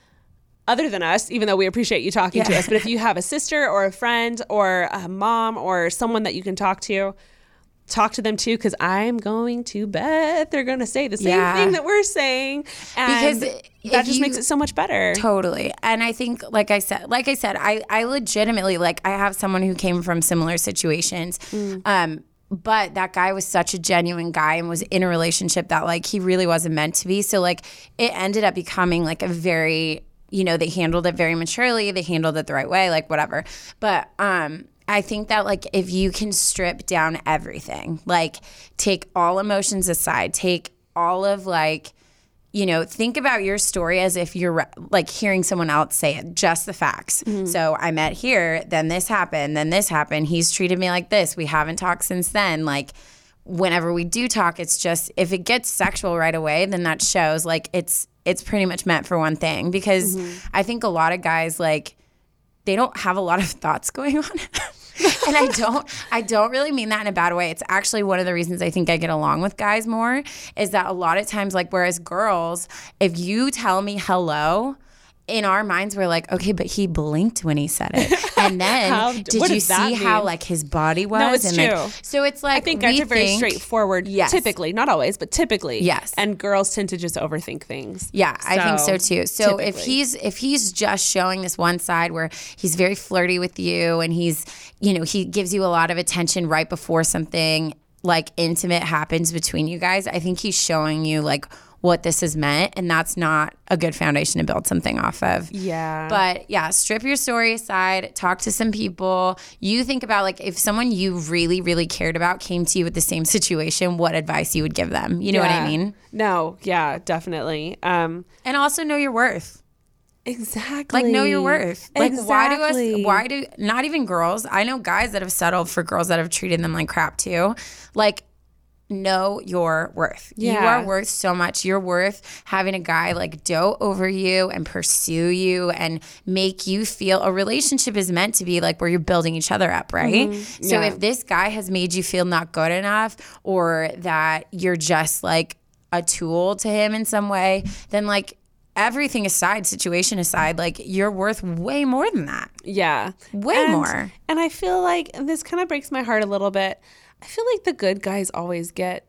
Speaker 2: other than us, even though we appreciate you talking
Speaker 1: Yeah.
Speaker 2: to us, but if you have a sister or a friend or a mom or someone that you can talk to, talk to them too, because I'm going to bet they're going to say the same
Speaker 1: Yeah.
Speaker 2: thing that we're saying, and
Speaker 1: Because
Speaker 2: that
Speaker 1: if
Speaker 2: just
Speaker 1: you-
Speaker 2: makes it so much better.
Speaker 1: Totally. And I think, like I said, like I said, I, I legitimately, like, I have someone who came from similar situations. Um, but that guy was such a genuine guy and was in a relationship that, like, he really wasn't meant to be. So, like, it ended up becoming, like, a very, you know, they handled it very maturely. They handled it the right way, like, whatever. But, um, I think that, like, if you can strip down everything, like, take all emotions aside, take all of, like, you know, think about your story as if you're like hearing someone else say it, just the facts.
Speaker 2: Mm-hmm.
Speaker 1: So I met here, then this happened, then this happened. He's treated me like this. We haven't talked since then. Like, whenever we do talk, it's just, if it gets sexual right away, then that shows like it's it's pretty much meant for one thing. Because
Speaker 2: Mm-hmm.
Speaker 1: I think a lot of guys, like, they don't have a lot of thoughts going on. And I don't I don't really mean that in a bad way. It's actually one of the reasons I think I get along with guys more, is that a lot of times, like, whereas girls, if you tell me hello, in our minds we're like, okay, but he blinked when he said it. And then
Speaker 2: How-
Speaker 1: did
Speaker 2: what
Speaker 1: you
Speaker 2: does that
Speaker 1: see how
Speaker 2: mean?
Speaker 1: like his body was?
Speaker 2: No, it's
Speaker 1: and
Speaker 2: true.
Speaker 1: Like, so it's like
Speaker 2: I think guys
Speaker 1: we
Speaker 2: are very
Speaker 1: think-
Speaker 2: straightforward,
Speaker 1: Yes.
Speaker 2: typically, not always, but typically.
Speaker 1: Yes.
Speaker 2: And girls tend to just overthink things.
Speaker 1: Yeah, I think so too. So if
Speaker 2: typically.
Speaker 1: he's if he's just showing this one side where he's very flirty with you and he's, you know, he gives you a lot of attention right before something like intimate happens between you guys, I think he's showing you like what this has meant, and that's not a good foundation to build something off of.
Speaker 2: Yeah.
Speaker 1: But yeah, strip your story aside, talk to some people. You think about like if someone you really, really cared about came to you with the same situation, what advice you would give them. You know what I
Speaker 2: Yeah.
Speaker 1: mean?
Speaker 2: No, yeah, definitely. Um,
Speaker 1: And also know your worth.
Speaker 2: exactly.
Speaker 1: Like know your worth. Like why do
Speaker 2: Exactly.
Speaker 1: us why do not even girls, I know guys that have settled for girls that have treated them like crap too. Like know your worth. You
Speaker 2: Yeah.
Speaker 1: are worth so much. You're worth having a guy like dote over you and pursue you and make you feel a relationship is meant to be like where you're building each other up, right?
Speaker 2: Mm-hmm.
Speaker 1: So
Speaker 2: Yeah.
Speaker 1: if this guy has made you feel not good enough or that you're just like a tool to him in some way, then like everything aside, situation aside, like you're worth way more than that.
Speaker 2: Yeah.
Speaker 1: Way
Speaker 2: And-
Speaker 1: more.
Speaker 2: And I feel like and this kind of breaks my heart a little bit. I feel like the good guys always get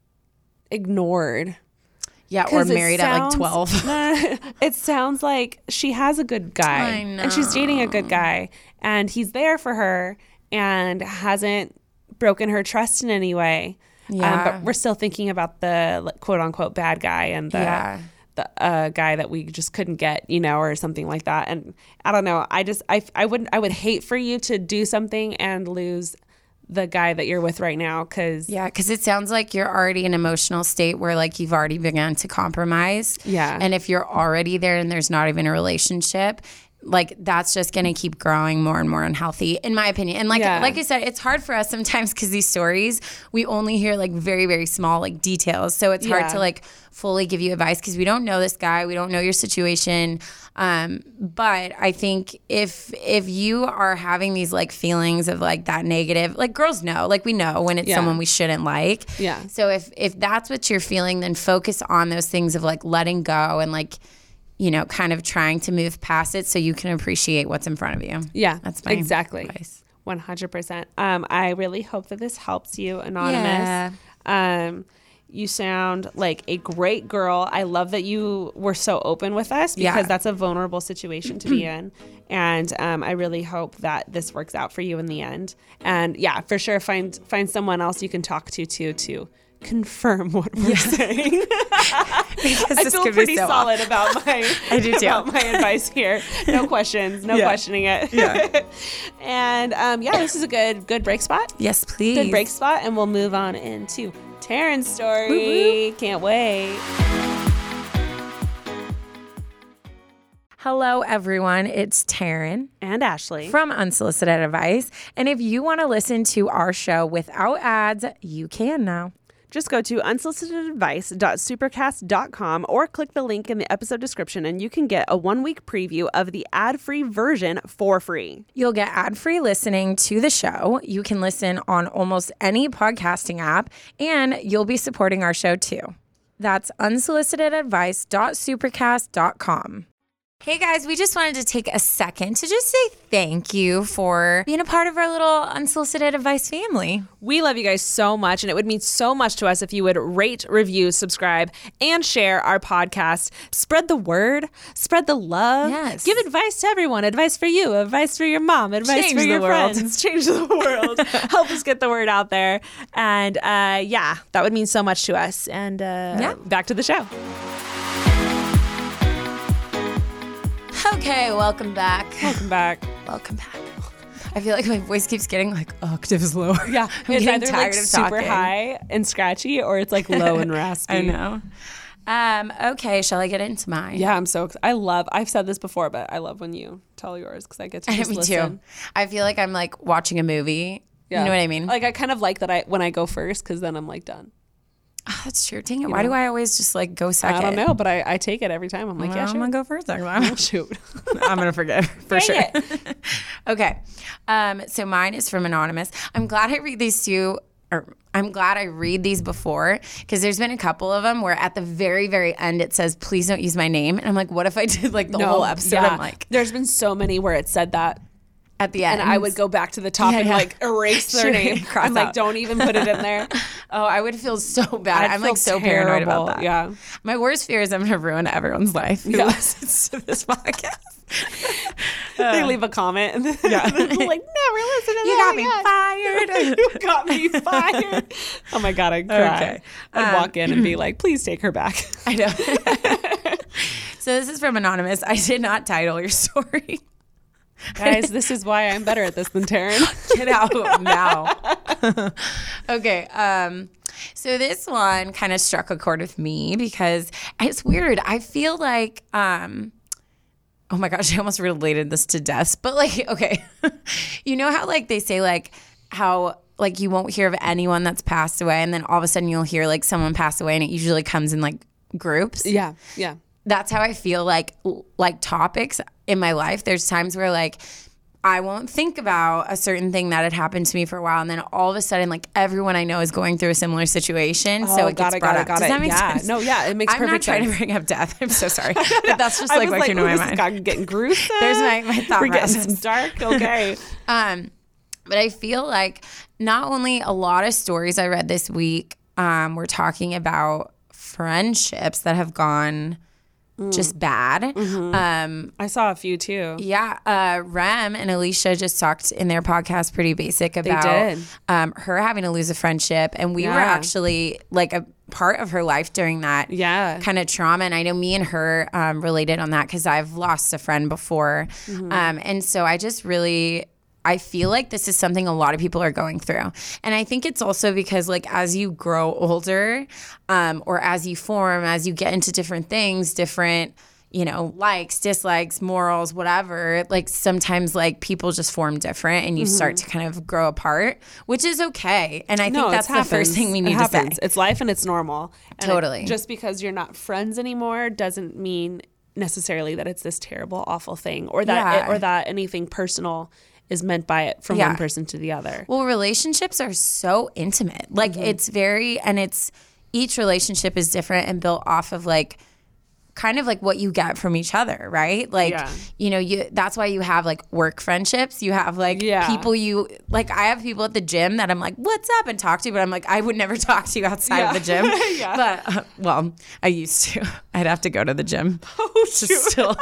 Speaker 2: ignored.
Speaker 1: Yeah, or
Speaker 2: 'Cause it
Speaker 1: married at like
Speaker 2: sounds-
Speaker 1: twelve.
Speaker 2: It sounds like she has a good guy.
Speaker 1: I
Speaker 2: And she's dating a good guy. And he's there for her and hasn't broken her trust in any way.
Speaker 1: Yeah.
Speaker 2: Um, but we're still thinking about the like, quote unquote bad guy and the
Speaker 1: Yeah.
Speaker 2: the uh, guy that we just couldn't get, you know, or something like that. And I don't know. I just I I wouldn't I would hate for you to do something and lose the guy that you're with right now, because
Speaker 1: Yeah, because it sounds like you're already in an emotional state where like you've already begun to compromise.
Speaker 2: Yeah.
Speaker 1: And if you're already there and there's not even a relationship, like that's just going to keep growing more and more unhealthy, in my opinion. And like
Speaker 2: Yeah.
Speaker 1: like I said, it's hard for us sometimes because these stories, we only hear like very, very small like details. So it's hard
Speaker 2: Yeah.
Speaker 1: to like fully give you advice because we don't know this guy. We don't know your situation. Um, but I think if if you are having these like feelings of like that negative, like girls know, like we know when it's
Speaker 2: Yeah.
Speaker 1: someone we shouldn't like.
Speaker 2: Yeah.
Speaker 1: So if if that's what you're feeling, then focus on those things of like letting go and like you know, kind of trying to move past it so you can appreciate what's in front of you.
Speaker 2: Yeah,
Speaker 1: that's my
Speaker 2: exactly.
Speaker 1: advice.
Speaker 2: one hundred percent. Um, I really hope that this helps you, Anonymous.
Speaker 1: Yeah.
Speaker 2: Um, you sound like a great girl. I love that you were so open with us because
Speaker 1: Yeah.
Speaker 2: that's a vulnerable situation to be in. And um, I really hope that this works out for you in the end. And yeah, for sure, find find someone else you can talk to too to confirm what we're yeah. saying. I feel pretty so solid off. about my
Speaker 1: I do too.
Speaker 2: about my advice here. No questions, no yeah. questioning it.
Speaker 1: Yeah.
Speaker 2: And um, yeah, this is a good good break spot.
Speaker 1: Yes, please.
Speaker 2: Good break spot, and we'll move on into Taryn's story. Woo-hoo. Can't wait.
Speaker 1: Hello, everyone. It's Taryn
Speaker 2: and Ashley
Speaker 1: from Unsolicited Advice. And if you want to listen to our show without ads, you can now.
Speaker 2: Just go to unsolicited advice dot supercast dot com or click the link in the episode description and you can get a one-week preview of the ad-free version for free.
Speaker 1: You'll get ad-free listening to the show. You can listen on almost any podcasting app, and you'll be supporting our show too. That's unsolicited advice dot supercast dot com. Hey guys, we just wanted to take a second to just say thank you for being a part of our little Unsolicited Advice family.
Speaker 2: We love you guys so much, and it would mean so much to us if you would rate, review, subscribe, and share our podcast. Spread the word, spread the love.
Speaker 1: Yes.
Speaker 2: Give advice to everyone. Advice for you, advice for your mom, advice
Speaker 1: Change
Speaker 2: for your
Speaker 1: the world.
Speaker 2: friends. Change the world. Help us get the word out there. And uh, yeah, that would mean so much to us. And uh,
Speaker 1: yeah.
Speaker 2: back to the show.
Speaker 1: Okay, welcome back.
Speaker 2: Welcome back.
Speaker 1: Welcome back. I feel like my voice keeps getting like octaves lower.
Speaker 2: Yeah,
Speaker 1: I'm
Speaker 2: it's
Speaker 1: getting
Speaker 2: either
Speaker 1: tired
Speaker 2: like
Speaker 1: of
Speaker 2: super
Speaker 1: talking.
Speaker 2: high and scratchy, or it's like low and raspy.
Speaker 1: I know. Um, okay, shall I get into mine?
Speaker 2: Yeah, I'm so. I love. I've said this before, but I love when you tell yours because I get to just
Speaker 1: Me
Speaker 2: listen.
Speaker 1: too. I feel like I'm like watching a movie.
Speaker 2: Yeah.
Speaker 1: You know what I mean?
Speaker 2: Like I kind of like that. I when I go first because then I'm like done.
Speaker 1: Oh, that's true. Dang it.
Speaker 2: You
Speaker 1: Why
Speaker 2: know?
Speaker 1: do I always just like go second?
Speaker 2: I don't know, but I, I take it every time. I'm like,
Speaker 1: Well,
Speaker 2: yeah,
Speaker 1: I'm
Speaker 2: sure.
Speaker 1: gonna go first. I'm
Speaker 2: Shoot.
Speaker 1: I'm gonna forget for
Speaker 2: Dang
Speaker 1: sure.
Speaker 2: it.
Speaker 1: Okay. Um, so mine is from Anonymous. I'm glad I read these two, or I'm glad I read these before, because there's been a couple of them where at the very, very end it says, please don't use my name. And I'm like, what if I did like the
Speaker 2: No,
Speaker 1: whole episode?
Speaker 2: yeah.
Speaker 1: I'm like,
Speaker 2: there's been so many where it said that.
Speaker 1: at the end.
Speaker 2: And I would go back to the top
Speaker 1: Yeah,
Speaker 2: and
Speaker 1: yeah.
Speaker 2: like erase their
Speaker 1: Sure,
Speaker 2: name.
Speaker 1: cross
Speaker 2: I'm like,
Speaker 1: out.
Speaker 2: don't even put it in there.
Speaker 1: Oh, I would feel so bad.
Speaker 2: I'd
Speaker 1: I'm
Speaker 2: feel
Speaker 1: like so paranoid about
Speaker 2: terrible.
Speaker 1: that.
Speaker 2: Yeah.
Speaker 1: My worst fear is I'm gonna ruin everyone's life who
Speaker 2: Yeah.
Speaker 1: listens to this podcast.
Speaker 2: They leave a comment and then
Speaker 1: Yeah.
Speaker 2: they're like, never listen to
Speaker 1: You
Speaker 2: that
Speaker 1: got me
Speaker 2: again."
Speaker 1: fired.
Speaker 2: You got me fired. Oh my God, I'd cry.
Speaker 1: Okay.
Speaker 2: I'd
Speaker 1: Um,
Speaker 2: walk in and be like, please take her back.
Speaker 1: I know. So this is from Anonymous. I did not title your story.
Speaker 2: Guys, this is why I'm better at this than Taryn.
Speaker 1: Get out now. Okay. Um, so this one kind of struck a chord with me because it's weird. I feel like, um, oh my gosh, I almost related this to deaths, but like, okay. You know how like they say like how like you won't hear of anyone that's passed away and then all of a sudden you'll hear like someone pass away and it usually comes in like groups.
Speaker 2: Yeah, yeah.
Speaker 1: That's how I feel like like topics in my life. There's times where like I won't think about a certain thing that had happened to me for a while, and then all of a sudden, like everyone I know is going through a similar situation, so
Speaker 2: Oh,
Speaker 1: it
Speaker 2: got
Speaker 1: gets
Speaker 2: it,
Speaker 1: brought
Speaker 2: got it,
Speaker 1: up.
Speaker 2: got
Speaker 1: Does
Speaker 2: it.
Speaker 1: that make
Speaker 2: Yeah.
Speaker 1: sense?
Speaker 2: No, yeah, it makes
Speaker 1: I'm
Speaker 2: perfect
Speaker 1: not trying
Speaker 2: sense.
Speaker 1: to bring up death. I'm so sorry, but that's just
Speaker 2: I
Speaker 1: like
Speaker 2: was
Speaker 1: what came to my
Speaker 2: "Ooh,
Speaker 1: mind.
Speaker 2: This got getting gruesome.
Speaker 1: There's my my thought
Speaker 2: We're getting
Speaker 1: process.
Speaker 2: some dark. Okay.
Speaker 1: Um, but I feel like not only a lot of stories I read this week, um, we're talking about friendships that have gone just bad.
Speaker 2: Mm-hmm.
Speaker 1: Um,
Speaker 2: I saw a few too.
Speaker 1: yeah, uh, Rem and Alicia just talked in their podcast Pretty Basic about
Speaker 2: did.
Speaker 1: Um, her having to lose a friendship, and we were
Speaker 2: Yeah.
Speaker 1: actually like a part of her life during that
Speaker 2: Yeah.
Speaker 1: kind of trauma. And I know me and her um, related on that because I've lost a friend before,
Speaker 2: Mm-hmm.
Speaker 1: um, and so I just really. I feel like this is something a lot of people are going through. And I think it's also because like as you grow older, um, or as you form, as you get into different things, different, you know, likes, dislikes, morals, whatever, like sometimes like people just form different and you start to kind of grow apart, which is okay. And I think
Speaker 2: No,
Speaker 1: that's
Speaker 2: it
Speaker 1: the first
Speaker 2: happens.
Speaker 1: thing we
Speaker 2: It
Speaker 1: need to say.
Speaker 2: happens. It's life and it's normal. And it-
Speaker 1: Totally.
Speaker 2: just because you're not friends anymore doesn't mean necessarily that it's this terrible, awful thing, or that
Speaker 1: Yeah.
Speaker 2: it, or that anything personal is meant by it from
Speaker 1: Yeah.
Speaker 2: one person to the other.
Speaker 1: Well, relationships are so intimate. Like
Speaker 2: Mm-hmm.
Speaker 1: it's very, and it's each relationship is different and built off of like kind of like what you get from each other, right? Like,
Speaker 2: Yeah.
Speaker 1: you know, you that's why you have like work friendships. You have like
Speaker 2: Yeah.
Speaker 1: people you like. I have people at the gym that I'm like, what's up, and talk to, but I'm like, I would never talk to you outside
Speaker 2: Yeah.
Speaker 1: of the gym.
Speaker 2: Yeah.
Speaker 1: But uh, well, I used to. I'd have to go to the gym
Speaker 2: Oh,
Speaker 1: to
Speaker 2: shoot.
Speaker 1: still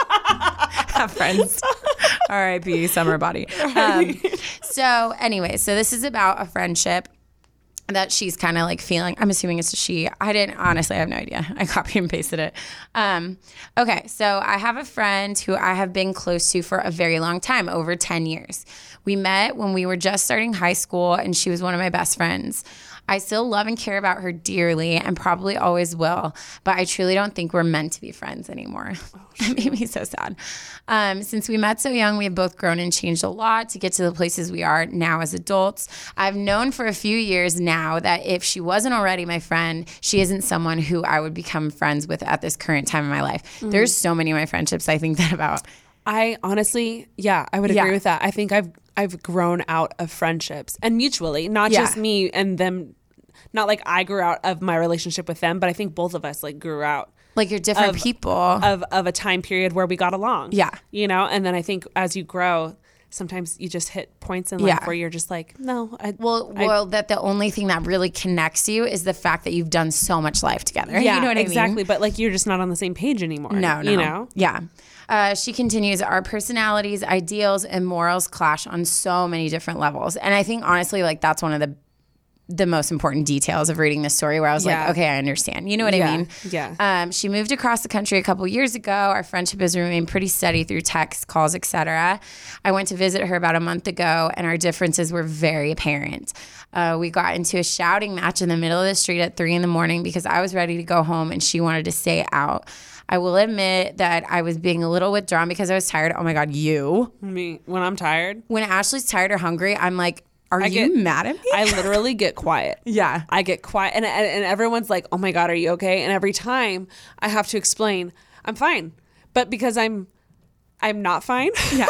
Speaker 1: have friends. R I P summer body. Um, so anyway, so this is about a friendship that she's kind of like feeling. I'm assuming it's a she. I didn't, honestly, I have no idea. I copied and pasted it. Um, okay, so I have a friend who I have been close to for a very long time, over ten years. We met when we were just starting high school, and she was one of my best friends. I still love and care about her dearly and probably always will, but I truly don't think we're meant to be friends anymore. Oh, it made me so sad. Um, since we met so young, we have both grown and changed a lot to get to the places we are now as adults. I've known for a few years now that if she wasn't already my friend, she isn't someone who I would become friends with at this current time in my life. Mm-hmm. There's so many of my friendships I think that about.
Speaker 2: I honestly, yeah, I would agree
Speaker 1: Yeah.
Speaker 2: with that. I think I've I've grown out of friendships, and mutually, not
Speaker 1: Yeah.
Speaker 2: just me and them. Not like I grew out of my relationship with them, but I think both of us like grew out
Speaker 1: Like you're different
Speaker 2: Of-
Speaker 1: people.
Speaker 2: of of a time period where we got along.
Speaker 1: Yeah.
Speaker 2: you know. And then I think as you grow, sometimes you just hit points in life
Speaker 1: Yeah.
Speaker 2: where you're just like, no, I,
Speaker 1: Well,
Speaker 2: I-
Speaker 1: well, that the only thing that really connects you is the fact that you've done so much life together.
Speaker 2: yeah,
Speaker 1: you know what
Speaker 2: exactly.
Speaker 1: I mean?
Speaker 2: But like you're just not on the same page anymore.
Speaker 1: No, no.
Speaker 2: you know.
Speaker 1: Yeah. Uh, she continues, our personalities, ideals, and morals clash on so many different levels. And I think honestly, like that's one of the the most important details of reading this story where I was
Speaker 2: Yeah.
Speaker 1: like, okay, I understand. You know what
Speaker 2: Yeah,
Speaker 1: I mean?
Speaker 2: yeah.
Speaker 1: Um, she moved across the country a couple years ago. Our friendship has remained pretty steady through texts, calls, et cetera. I went to visit her about a month ago, and our differences were very apparent. Uh, we got into a shouting match in the middle of the street at three in the morning because I was ready to go home and she wanted to stay out. I will admit that I was being a little withdrawn because I was tired. Oh my God, you.
Speaker 2: Me when I'm tired,
Speaker 1: When Ashley's tired or hungry, I'm like, are
Speaker 2: I
Speaker 1: you
Speaker 2: get-
Speaker 1: mad at me?
Speaker 2: I literally get quiet.
Speaker 1: Yeah.
Speaker 2: I get quiet, and, and and everyone's like, "Oh my God, are you okay?" And every time I have to explain, I'm fine, but because I'm, I'm not fine.
Speaker 1: Yeah.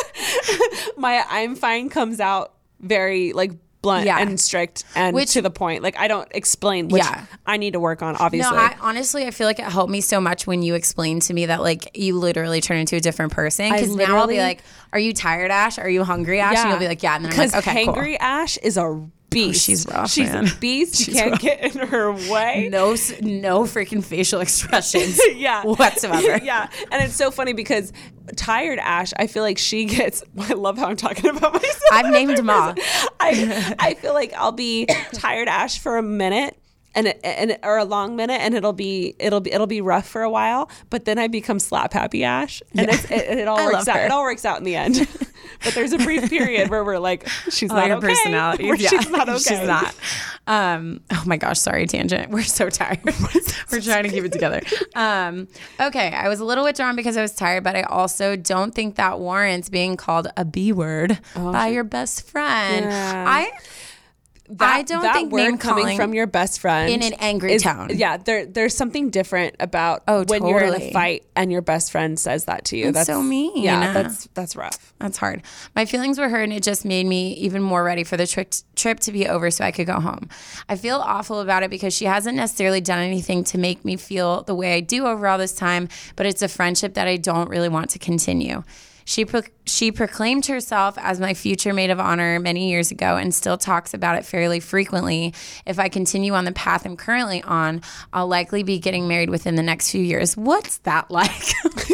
Speaker 2: My I'm fine comes out very like blunt
Speaker 1: Yeah.
Speaker 2: and strict and
Speaker 1: Which-
Speaker 2: to the point. Like I don't explain, which
Speaker 1: Yeah.
Speaker 2: I need to work on. Obviously,
Speaker 1: No, I honestly, I feel like it helped me so much when you explained to me that like you literally turn into a different person.
Speaker 2: I
Speaker 1: Because now I'll be
Speaker 2: literally-
Speaker 1: like, "Are you tired, Ash? Are you hungry, Ash?" And you'll be like, "Yeah." And then I'm
Speaker 2: because
Speaker 1: like, "Okay,
Speaker 2: hangry Ash is a beast.
Speaker 1: Oh, she's rough,
Speaker 2: She's
Speaker 1: man.
Speaker 2: a beast. You
Speaker 1: She's
Speaker 2: can't
Speaker 1: rough.
Speaker 2: get in her way.
Speaker 1: cool." No, s- no freaking facial expressions.
Speaker 2: Yeah.
Speaker 1: Whatsoever.
Speaker 2: Yeah. And it's so funny because tired Ash, I feel like she gets, I love how I'm talking about myself.
Speaker 1: I've named them all.
Speaker 2: I, I feel like I'll be tired Ash for a minute. And, it, and or a long minute, and it'll be it'll be it'll be rough for a while, but then I become slap happy Ash, and
Speaker 1: Yeah.
Speaker 2: it's, it, it all
Speaker 1: I
Speaker 2: works
Speaker 1: love
Speaker 2: out.
Speaker 1: her.
Speaker 2: It all works out in the end. But there's a brief period where we're like, she's
Speaker 1: All
Speaker 2: not
Speaker 1: your
Speaker 2: okay.
Speaker 1: personalities.
Speaker 2: Or
Speaker 1: Yeah.
Speaker 2: she's not okay.
Speaker 1: She's not. Um, oh my gosh, sorry, tangent. We're so tired. We're trying to keep it together. Um, okay, I was a little withdrawn because I was tired, but I also don't think that warrants being called a B word by your best friend.
Speaker 2: Yeah.
Speaker 1: I
Speaker 2: That,
Speaker 1: I don't
Speaker 2: that
Speaker 1: think
Speaker 2: word
Speaker 1: name
Speaker 2: coming
Speaker 1: calling
Speaker 2: from your best friend
Speaker 1: in an angry
Speaker 2: is-
Speaker 1: tone.
Speaker 2: Yeah, there there's something different about
Speaker 1: Oh,
Speaker 2: when you're in a
Speaker 1: totally.
Speaker 2: fight and your best friend says that to you.
Speaker 1: That's so mean.
Speaker 2: Yeah, that's that's rough.
Speaker 1: That's hard. My feelings were hurt, and it just made me even more ready for the trip trip to be over so I could go home. I feel awful about it because she hasn't necessarily done anything to make me feel the way I do over all this time, but it's a friendship that I don't really want to continue. She pro- she proclaimed herself as my future maid of honor many years ago and still talks about it fairly frequently. If I continue on the path I'm currently on, I'll likely be getting married within the next few years. What's that like?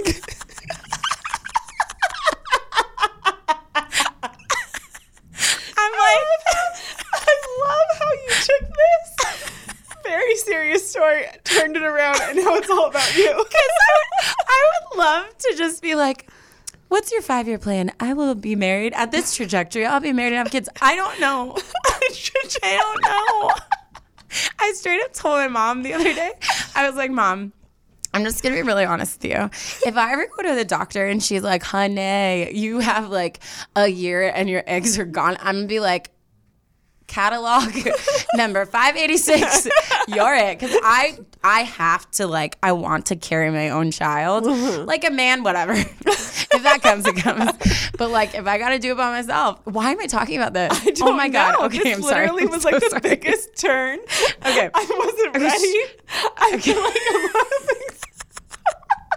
Speaker 1: I'm like,
Speaker 2: I love how you took this very serious story, turned it around, and now it's all about you.
Speaker 1: Because I would, I would love to just be like, what's your five-year plan? I will be married at this trajectory. I'll be married and have kids. I don't know. I don't know. I straight up told my mom the other day, I was like, Mom, I'm just going to be really honest with you. If I ever go to the doctor and she's like, honey, you have like a year and your eggs are gone, I'm going to be like, catalog number five eighty-six, you're it. Because I I have to, like, I want to carry my own child. Like a man, whatever. If that comes, it comes. But, like, if I got to do it by myself, why am I talking about this?
Speaker 2: I don't
Speaker 1: oh, my God.
Speaker 2: know.
Speaker 1: Okay,
Speaker 2: this
Speaker 1: I'm sorry.
Speaker 2: literally
Speaker 1: I'm
Speaker 2: was
Speaker 1: so
Speaker 2: like the
Speaker 1: sorry.
Speaker 2: biggest turn.
Speaker 1: Okay.
Speaker 2: I wasn't
Speaker 1: Okay,
Speaker 2: ready.
Speaker 1: sh-
Speaker 2: I feel like a lot of things.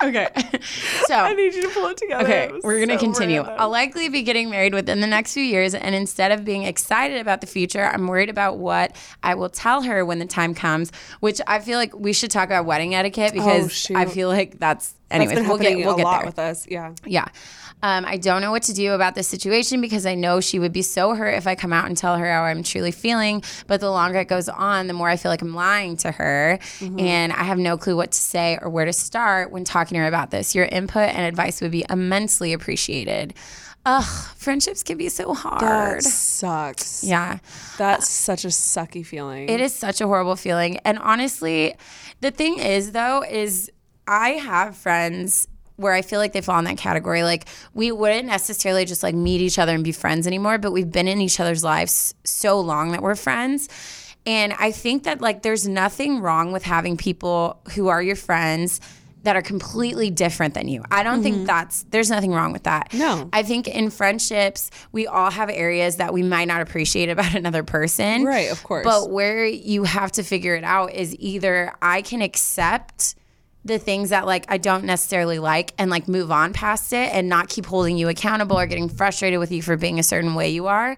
Speaker 1: Okay. So
Speaker 2: I need you to pull it together.
Speaker 1: Okay,
Speaker 2: It was
Speaker 1: we're going to
Speaker 2: so
Speaker 1: continue.
Speaker 2: random.
Speaker 1: I'll likely be getting married within the next few years, and instead of being excited about the future, I'm worried about what I will tell her when the time comes, which I feel like we should talk about wedding etiquette because
Speaker 2: shoot.
Speaker 1: I feel like that's anyways,
Speaker 2: That's been
Speaker 1: we'll get
Speaker 2: happening
Speaker 1: we'll
Speaker 2: a
Speaker 1: get
Speaker 2: lot
Speaker 1: there.
Speaker 2: with us. Yeah.
Speaker 1: Yeah. Um, I don't know what to do about this situation because I know she would be so hurt if I come out and tell her how I'm truly feeling. But the longer it goes on, the more I feel like I'm lying to her. Mm-hmm. And I have no clue what to say or where to start when talking to her about this. Your input and advice would be immensely appreciated. Ugh, friendships can be so hard.
Speaker 2: That sucks.
Speaker 1: Yeah.
Speaker 2: That's such a sucky feeling.
Speaker 1: It is such a horrible feeling. And honestly, the thing is, though, is I have friends where I feel like they fall in that category. Like, we wouldn't necessarily just like meet each other and be friends anymore, but we've been in each other's lives so long that we're friends. And I think that like there's nothing wrong with having people who are your friends that are completely different than you. I don't mm-hmm. think that's, there's nothing wrong with that.
Speaker 2: No.
Speaker 1: I think in friendships, we all have areas that we might not appreciate about another person.
Speaker 2: Right, of course.
Speaker 1: But where you have to figure it out is either I can accept the things that like I don't necessarily like and like move on past it and not keep holding you accountable or getting frustrated with you for being a certain way you are,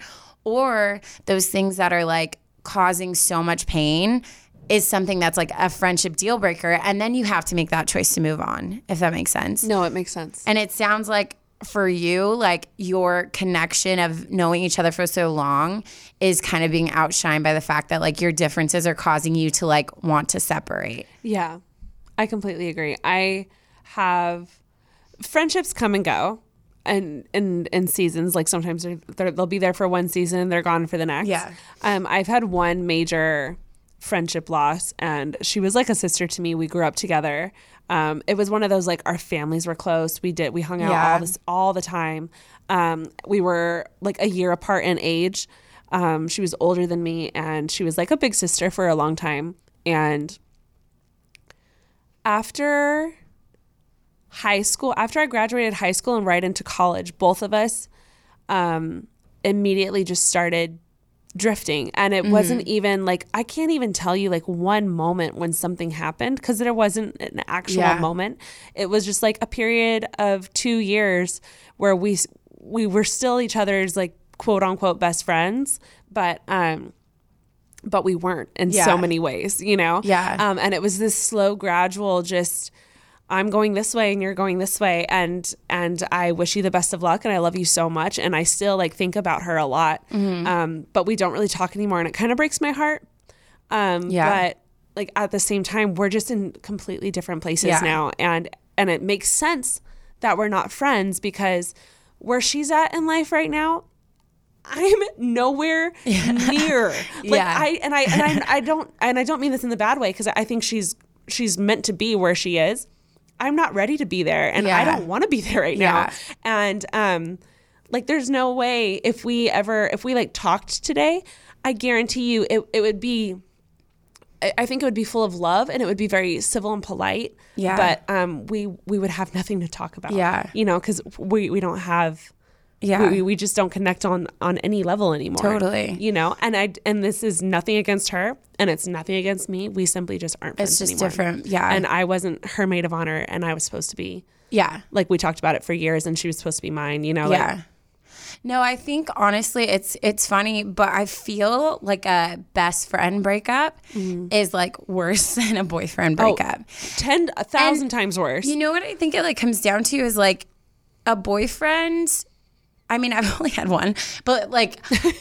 Speaker 1: or those things that are like causing so much pain is something that's like a friendship deal breaker, and then you have to make that choice to move on, if that makes sense.
Speaker 2: No, it makes sense.
Speaker 1: And it sounds like for you, like your connection of knowing each other for so long is kind of being outshined by the fact that like your differences are causing you to like want to separate.
Speaker 2: Yeah. I completely agree. I have friendships come and go and in, in seasons. Like sometimes they're, they're, they'll be there for one season and they're gone for the next.
Speaker 1: Yeah.
Speaker 2: Um, I've had one major friendship loss, and she was like a sister to me. We grew up together. Um, it was one of those like our families were close. We did we hung out
Speaker 1: Yeah.
Speaker 2: all this all the time. Um, we were like a year apart in age. Um, she was older than me, and she was like a big sister for a long time. And after high school, after I graduated high school and right into college, both of us um, immediately just started drifting. And it mm-hmm. wasn't even like, I can't even tell you like one moment when something happened, because there wasn't an actual
Speaker 1: yeah.
Speaker 2: moment. It was just like a period of two years where we we were still each other's like quote unquote best friends, but um but we weren't in
Speaker 1: yeah.
Speaker 2: so many ways, you know?
Speaker 1: Yeah.
Speaker 2: Um, and it was this slow, gradual, just I'm going this way and you're going this way. And and I wish you the best of luck and I love you so much. And I still like think about her a lot. Mm-hmm. Um, but we don't really talk anymore. And it kind of breaks my heart. Um,
Speaker 1: yeah.
Speaker 2: But like at the same time, we're just in completely different places
Speaker 1: yeah.
Speaker 2: now. And and it makes sense that we're not friends, because where she's at in life right now, I'm nowhere yeah. near. Like
Speaker 1: yeah.
Speaker 2: I and I and I, I don't and I don't mean this in the bad way, because I think she's she's meant to be where she is. I'm not ready to be there, and
Speaker 1: yeah.
Speaker 2: I don't want to be there right
Speaker 1: yeah.
Speaker 2: now. And um, like there's no way if we ever if we like talked today, I guarantee you it it would be. I think it would be full of love and it would be very civil and polite.
Speaker 1: Yeah.
Speaker 2: But um, we we would have nothing to talk about.
Speaker 1: Yeah.
Speaker 2: You know, because we we don't have.
Speaker 1: Yeah.
Speaker 2: We, we just don't connect on, on any level anymore.
Speaker 1: Totally.
Speaker 2: You know, and I and this is nothing against her and it's nothing against me. We simply just aren't friends
Speaker 1: It's just
Speaker 2: anymore.
Speaker 1: different. Yeah.
Speaker 2: And I wasn't her maid of honor, and I was supposed to be.
Speaker 1: Yeah.
Speaker 2: Like we talked about it for years, and she was supposed to be mine, you know?
Speaker 1: Yeah.
Speaker 2: Like,
Speaker 1: no, I think honestly it's it's funny, but I feel like a best friend breakup mm-hmm. is like worse than a boyfriend breakup.
Speaker 2: Oh, ten, a thousand
Speaker 1: and
Speaker 2: times worse.
Speaker 1: You know what I think it like comes down to is like a boyfriend. I mean, I've only had one, but like,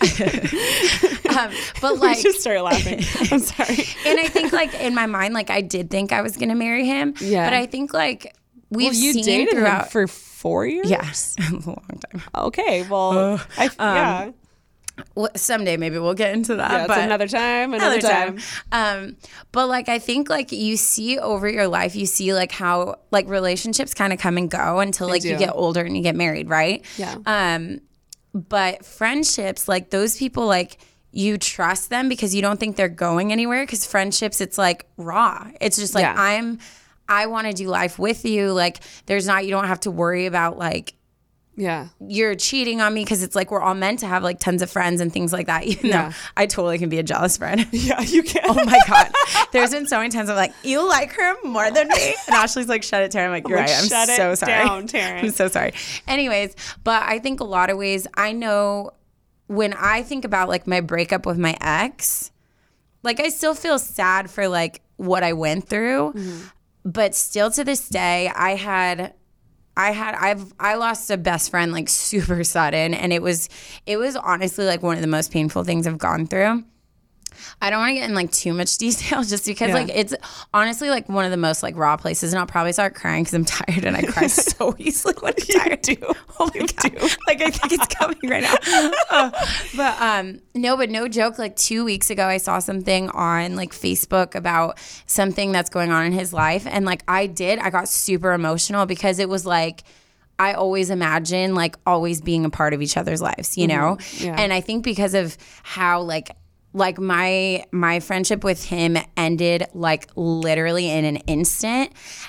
Speaker 1: um, but like,
Speaker 2: we just started laughing. I'm sorry.
Speaker 1: And I think like in my mind, like I did think I was gonna marry him.
Speaker 2: Yeah.
Speaker 1: But I think like we've
Speaker 2: well, you
Speaker 1: seen
Speaker 2: dated
Speaker 1: throughout
Speaker 2: him for four years.
Speaker 1: Yes, a long time.
Speaker 2: Okay, well, uh, I, yeah.
Speaker 1: Um, well, someday maybe we'll get into that.
Speaker 2: Yeah,
Speaker 1: but
Speaker 2: it's another time, another, another time.
Speaker 1: time. Um, but like I think like you see over your life, you see like how like relationships kind of come and go until like you get older and you get married, right?
Speaker 2: Yeah.
Speaker 1: Um, but friendships, like those people, like you trust them because you don't think they're going anywhere. Because friendships, it's like raw. It's just like
Speaker 2: yeah.
Speaker 1: I'm, I want to do life with you. Like there's not, you don't have to worry about like
Speaker 2: Yeah.
Speaker 1: you're cheating on me, because it's like we're all meant to have like tons of friends and things like that, even
Speaker 2: Yeah.
Speaker 1: though I totally can be a jealous friend.
Speaker 2: Yeah, you can.
Speaker 1: Oh my God. There's been so many times I'm like, you like her more than me? And Ashley's like, shut it, Taryn. I'm like, you're
Speaker 2: like,
Speaker 1: right. I'm
Speaker 2: shut it
Speaker 1: so sorry.
Speaker 2: down, Taryn.
Speaker 1: I'm so sorry. Anyways, but I think a lot of ways, I know when I think about like my breakup with my ex, like I still feel sad for like what I went through. Mm-hmm. But still to this day, I had... I had I've I lost a best friend like super sudden, and it was it was honestly like one of the most painful things I've gone through. I don't want to get in like too much detail, just because
Speaker 2: Yeah.
Speaker 1: like it's honestly like one of the most like raw places, and I'll probably start crying because I'm tired, and I cry so easily when I'm tired.
Speaker 2: You do.
Speaker 1: Oh my
Speaker 2: You
Speaker 1: God.
Speaker 2: do.
Speaker 1: Like I think it's coming right now. Uh, but um no, but no joke, like two weeks ago I saw something on like Facebook about something that's going on in his life, and like I did, I got super emotional because it was like I always imagine like always being a part of each other's lives, you know?
Speaker 2: Mm-hmm. Yeah.
Speaker 1: And I think because of how like like my my friendship with him ended like literally in an instant,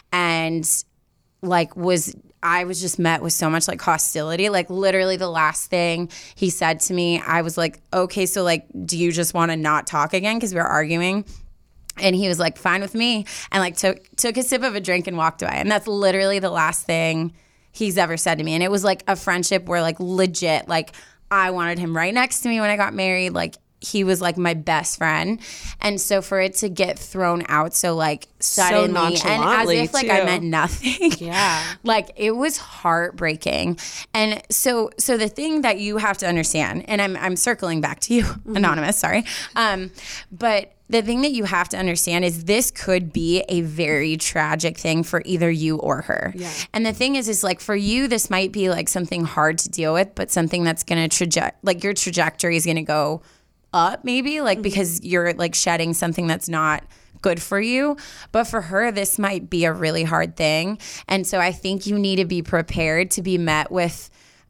Speaker 1: and like was I was just met with so much like hostility. Like literally the last thing he said to me, I was like, okay, so like, do you just want to not talk again? Because we were arguing. And he was like, fine with me. And like took took a sip of a drink and walked away. And that's literally the last thing he's ever said to me. And it was like a friendship where like legit, like I wanted him right next to me when I got married. Like he was like my best friend. And so for it to get thrown out so like suddenly and as
Speaker 2: nonchalantly,
Speaker 1: if like I
Speaker 2: too.
Speaker 1: meant nothing.
Speaker 2: Yeah.
Speaker 1: Like it was heartbreaking. And so so the thing that you have to understand, and I'm I'm circling back to you, mm-hmm. Anonymous, sorry. Um, but the thing that you have to understand is this could be a very tragic thing for either you or her.
Speaker 2: Yeah.
Speaker 1: And the thing is, is like for you, this might be like something hard to deal with, but something that's going to traje- like your trajectory is going to go up maybe, like mm-hmm. because you're like shedding something that's not good for you. But for her, this might be a really hard thing. And so I think you need to be prepared to be met with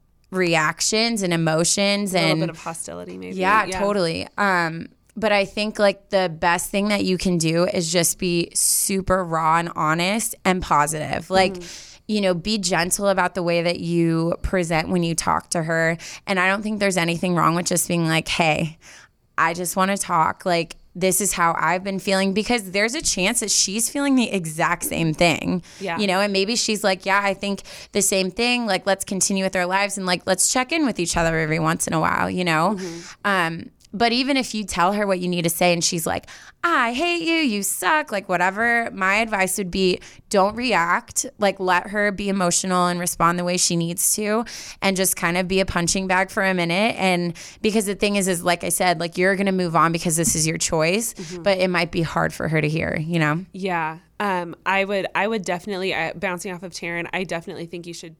Speaker 1: reactions and emotions
Speaker 2: a
Speaker 1: and
Speaker 2: a little bit of hostility maybe.
Speaker 1: Yeah, yeah. totally. Um, But I think like the best thing that you can do is just be super raw and honest and positive. Like, mm. you know, be gentle about the way that you present when you talk to her. And I don't think there's anything wrong with just being like, hey, I just want to talk. Like, this is how I've been feeling, because there's a chance that she's feeling the exact same thing.
Speaker 2: Yeah.
Speaker 1: You know, and maybe she's like, yeah, I think the same thing. Like, let's continue with our lives and like, let's check in with each other every once in a while, you know? Mm-hmm. Um, But even if you tell her what you need to say and she's like, I hate you, you suck, like whatever, my advice would be don't react. Like let her be emotional and respond the way she needs to, and just kind of be a punching bag for a minute. And because the thing is, is like I said, like you're going to move on because this is your choice, mm-hmm. but it might be hard for her to hear, you know?
Speaker 2: Yeah. Um, I would, I would definitely, uh, bouncing off of Taryn, I definitely think you should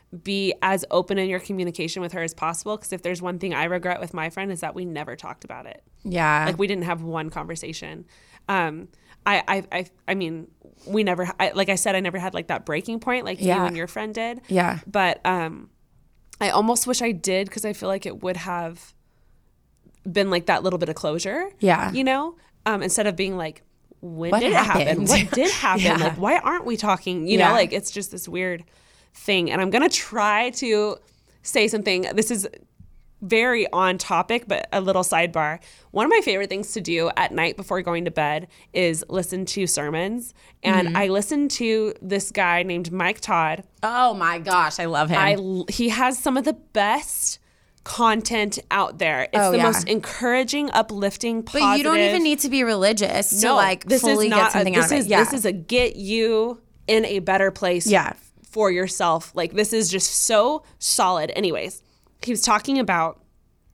Speaker 2: be as open in your communication with her as possible. Because if there's one thing I regret with my friend is that we never talked about it.
Speaker 1: Yeah.
Speaker 2: Like we didn't have one conversation. Um, I, I, I, I mean, we never, I, like I said, I never had like that breaking point like
Speaker 1: yeah.
Speaker 2: you and your friend did.
Speaker 1: Yeah.
Speaker 2: But um, I almost wish I did, because I feel like it would have been like that little bit of closure.
Speaker 1: Yeah.
Speaker 2: You know, um, instead of being like, when
Speaker 1: what
Speaker 2: did
Speaker 1: happened?
Speaker 2: it happen? What did happen?
Speaker 1: yeah.
Speaker 2: Like, why aren't we talking? You
Speaker 1: yeah.
Speaker 2: know, like it's just this weird thing. And I'm going to try to say something. This is very on topic, but a little sidebar. One of my favorite things to do at night before going to bed is listen to sermons. And mm-hmm. I listen to this guy named Mike Todd.
Speaker 1: Oh my gosh, I love him.
Speaker 2: I, he has some of the best content out there. It's
Speaker 1: oh,
Speaker 2: the
Speaker 1: yeah.
Speaker 2: most encouraging, uplifting, positive.
Speaker 1: But you don't even need to be religious to
Speaker 2: no,
Speaker 1: like
Speaker 2: this
Speaker 1: fully
Speaker 2: is not
Speaker 1: get something
Speaker 2: a, this
Speaker 1: out of
Speaker 2: is,
Speaker 1: it. Yeah.
Speaker 2: This is a get you in a better place
Speaker 1: yeah.
Speaker 2: for yourself. Like this is just so solid. Anyways, he was talking about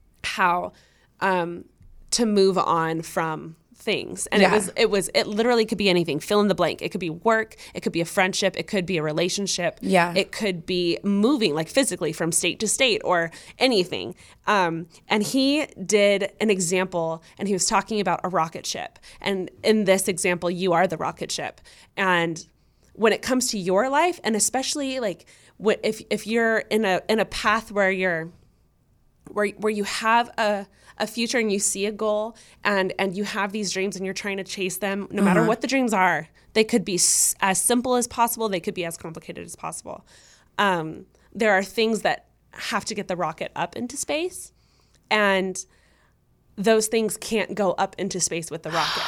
Speaker 2: how um, to move on from things. And
Speaker 1: yeah.
Speaker 2: it was, it was, it literally could be anything. Fill in the blank. It could be work. It could be a friendship. It could be a relationship.
Speaker 1: Yeah.
Speaker 2: It could be moving like physically from state to state or anything. Um, and he did an example, and he was talking about a rocket ship. And in this example, you are the rocket ship. And when it comes to your life, and especially like what if if you're in a in a path where you're where where you have a a future and you see a goal and and you have these dreams and you're trying to chase them, no matter
Speaker 1: uh-huh.
Speaker 2: what the dreams are, they could be s- as simple as possible. They could be as complicated as possible. Um, there are things that have to get the rocket up into space, and those things can't go up into space with the rocket.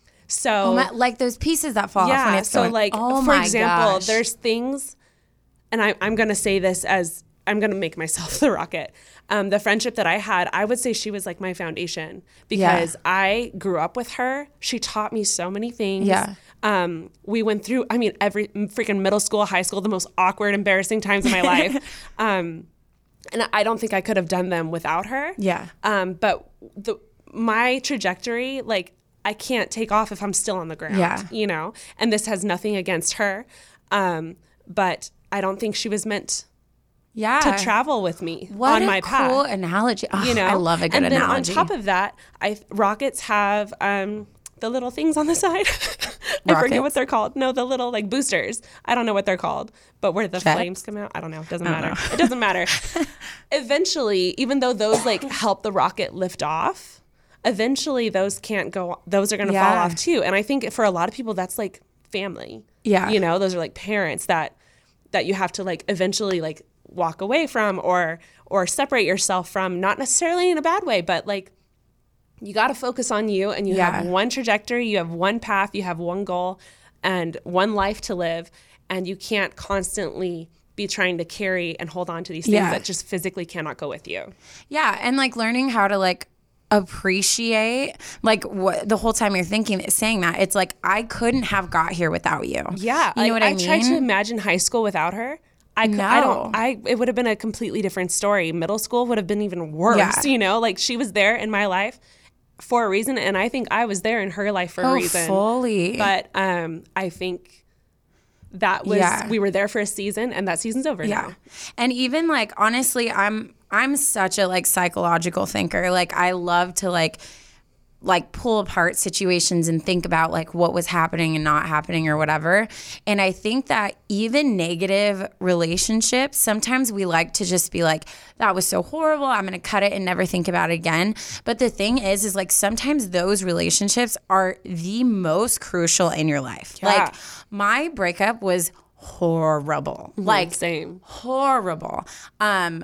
Speaker 2: So
Speaker 1: oh my, like those pieces that fall
Speaker 2: yeah,
Speaker 1: off when it's
Speaker 2: so
Speaker 1: going.
Speaker 2: like
Speaker 1: oh
Speaker 2: for
Speaker 1: my
Speaker 2: example,
Speaker 1: gosh.
Speaker 2: there's things, and I, I'm going to say this as I'm going to make myself the rocket. Um, the friendship that I had, I would say she was like my foundation because
Speaker 1: Yeah.
Speaker 2: I grew up with her. She taught me so many things.
Speaker 1: Yeah.
Speaker 2: Um, we went through, I mean, every freaking middle school, high school, the most awkward, embarrassing times of my life. Um, and I don't think I could have done them without her.
Speaker 1: Yeah.
Speaker 2: Um, but the my trajectory, like, I can't take off if I'm still on the ground,
Speaker 1: Yeah.
Speaker 2: you know? And this has nothing against her. Um, but I don't think she was meant
Speaker 1: yeah.
Speaker 2: to travel with me
Speaker 1: what
Speaker 2: on
Speaker 1: a
Speaker 2: my path.
Speaker 1: cool analogy. Oh,
Speaker 2: You know,
Speaker 1: I love a good
Speaker 2: and
Speaker 1: analogy.
Speaker 2: then on top of that, I rockets have um, the little things on the side. I
Speaker 1: Rockets?
Speaker 2: forget what they're called. No, the little like boosters. I don't know what they're called, but where the
Speaker 1: Jets?
Speaker 2: flames come out. I don't know. It doesn't
Speaker 1: I don't
Speaker 2: matter.
Speaker 1: know.
Speaker 2: It doesn't matter. Eventually, even though those like help the rocket lift off, eventually those can't go. Those are going to fall
Speaker 1: Yeah.
Speaker 2: off too. And I think for a lot of people, that's like family.
Speaker 1: Yeah.
Speaker 2: You know, those are like parents that that you have to like eventually like walk away from or or separate yourself from, not necessarily in a bad way, but like you got to focus on you, and you
Speaker 1: Yeah.
Speaker 2: have one trajectory, you have one path, you have one goal and one life to live, and you can't constantly be trying to carry and hold on to these things
Speaker 1: Yeah.
Speaker 2: that just physically cannot go with you.
Speaker 1: Yeah, and like learning how to like appreciate like what the whole time you're thinking saying that, it's like I couldn't have got here without you.
Speaker 2: Yeah,
Speaker 1: you know
Speaker 2: like,
Speaker 1: what I,
Speaker 2: I
Speaker 1: mean?
Speaker 2: tried to imagine high school without her. I, could, I
Speaker 1: No.
Speaker 2: don't. I it would have been a completely different story. Middle school would have been even worse.
Speaker 1: Yeah.
Speaker 2: You know, like she was there in my life for a reason, and I think I was there in her life for
Speaker 1: oh,
Speaker 2: a reason.
Speaker 1: fully.
Speaker 2: But um, I think that was
Speaker 1: Yeah.
Speaker 2: we were there for a season, and that season's over
Speaker 1: Yeah.
Speaker 2: now.
Speaker 1: And even like honestly, I'm I'm such a like psychological thinker. Like I love to like like pull apart situations and think about like what was happening and not happening or whatever. And I think that even negative relationships, sometimes we like to just be like, that was so horrible, I'm going to cut it and never think about it again. But the thing is, is like sometimes those relationships are the most crucial in your life.
Speaker 2: Yeah.
Speaker 1: Like my breakup was horrible. Like
Speaker 2: Same.
Speaker 1: horrible. Um,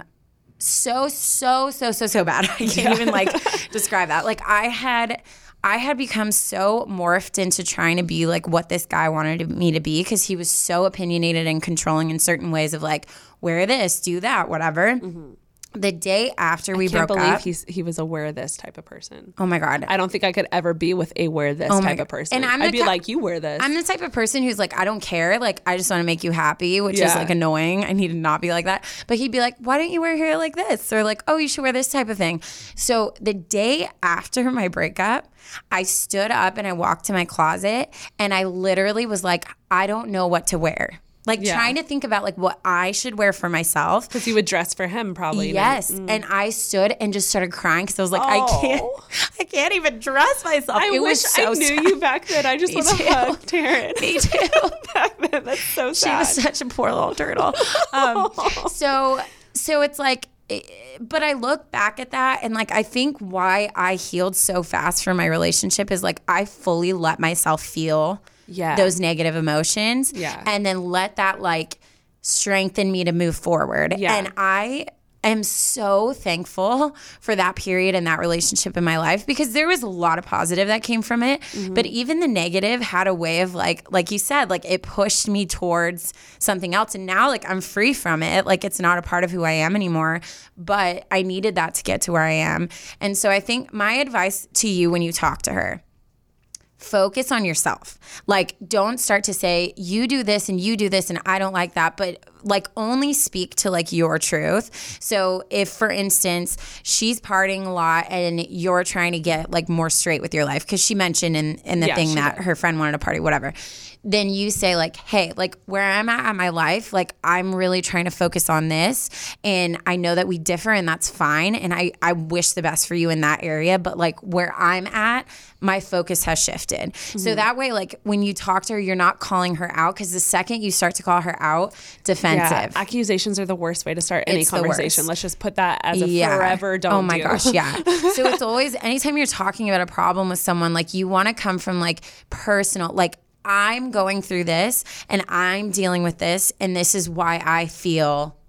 Speaker 1: so so so so so bad. I can't even like describe that. Like I had I had become so morphed into trying to be like what this guy wanted me to be, because he was so opinionated and controlling in certain ways of like, wear this, do that, whatever. Mm-hmm. The day after we
Speaker 2: I can't
Speaker 1: broke
Speaker 2: believe
Speaker 1: up,
Speaker 2: he's he was a wear this type of person.
Speaker 1: oh my God.
Speaker 2: I don't think I could ever be with a wear this
Speaker 1: Oh my
Speaker 2: type
Speaker 1: God.
Speaker 2: of person.
Speaker 1: And I'm
Speaker 2: I'd
Speaker 1: the
Speaker 2: be
Speaker 1: ki-
Speaker 2: like, you wear this.
Speaker 1: I'm the type of person who's like, I don't care. Like, I just want to make you happy, which is
Speaker 2: Yeah.
Speaker 1: like annoying. I need to not be like that. But he'd be like, why don't you wear hair like this? Or like, oh, you should wear this type of thing. So the day after my breakup, I stood up and I walked to my closet and I literally was like, I don't know what to wear. Like
Speaker 2: Yeah.
Speaker 1: trying to think about like what I should wear for myself.
Speaker 2: Because you would dress for him probably.
Speaker 1: Yes.
Speaker 2: Mm.
Speaker 1: And I stood and just started crying because I was like, I
Speaker 2: Oh.
Speaker 1: can't, I can't even dress myself.
Speaker 2: I
Speaker 1: it
Speaker 2: wish
Speaker 1: was so
Speaker 2: I knew
Speaker 1: sad.
Speaker 2: you back then. I just
Speaker 1: Me
Speaker 2: want to
Speaker 1: too.
Speaker 2: hug Taryn.
Speaker 1: Me too.
Speaker 2: Back then, that's so
Speaker 1: She
Speaker 2: sad.
Speaker 1: was such a poor little turtle. Um, so, so it's like, but I look back at that and like, I think why I healed so fast from my relationship is like, I fully let myself feel
Speaker 2: Yeah.
Speaker 1: those negative emotions.
Speaker 2: Yeah.
Speaker 1: And then let that like strengthen me to move forward.
Speaker 2: Yeah.
Speaker 1: And I am so thankful for that period and that relationship in my life, because there was a lot of positive that came from it.
Speaker 2: Mm-hmm.
Speaker 1: But even the negative had a way of like, like you said, like it pushed me towards something else. And now like I'm free from it. Like it's not a part of who I am anymore, but I needed that to get to where I am. And so I think my advice to you when you talk to her, focus on yourself. Like, don't start to say, you do this and you do this and I don't like that, but like only speak to like your truth. So if, for instance, she's partying a lot and you're trying to get like more straight with your life, because she mentioned in, in the
Speaker 2: Yeah,
Speaker 1: thing
Speaker 2: she
Speaker 1: that
Speaker 2: did.
Speaker 1: her friend wanted to party, whatever, then you say like, hey, like where I'm at in my life, like I'm really trying to focus on this. And I know that we differ and that's fine. And I, I wish the best for you in that area. But like where I'm at, my focus has shifted.
Speaker 2: Mm-hmm.
Speaker 1: So that way, like when you talk to her, you're not calling her out, because the second you start to call her out, defensive.
Speaker 2: Yeah, accusations are the worst way to start any
Speaker 1: It's the
Speaker 2: conversation.
Speaker 1: worst.
Speaker 2: Let's just put that as a
Speaker 1: Yeah.
Speaker 2: forever don't
Speaker 1: Oh my
Speaker 2: do.
Speaker 1: gosh, yeah. So it's always, anytime you're talking about a problem with someone, like you want to come from like personal, like I'm going through this and I'm dealing with this and this is why I feel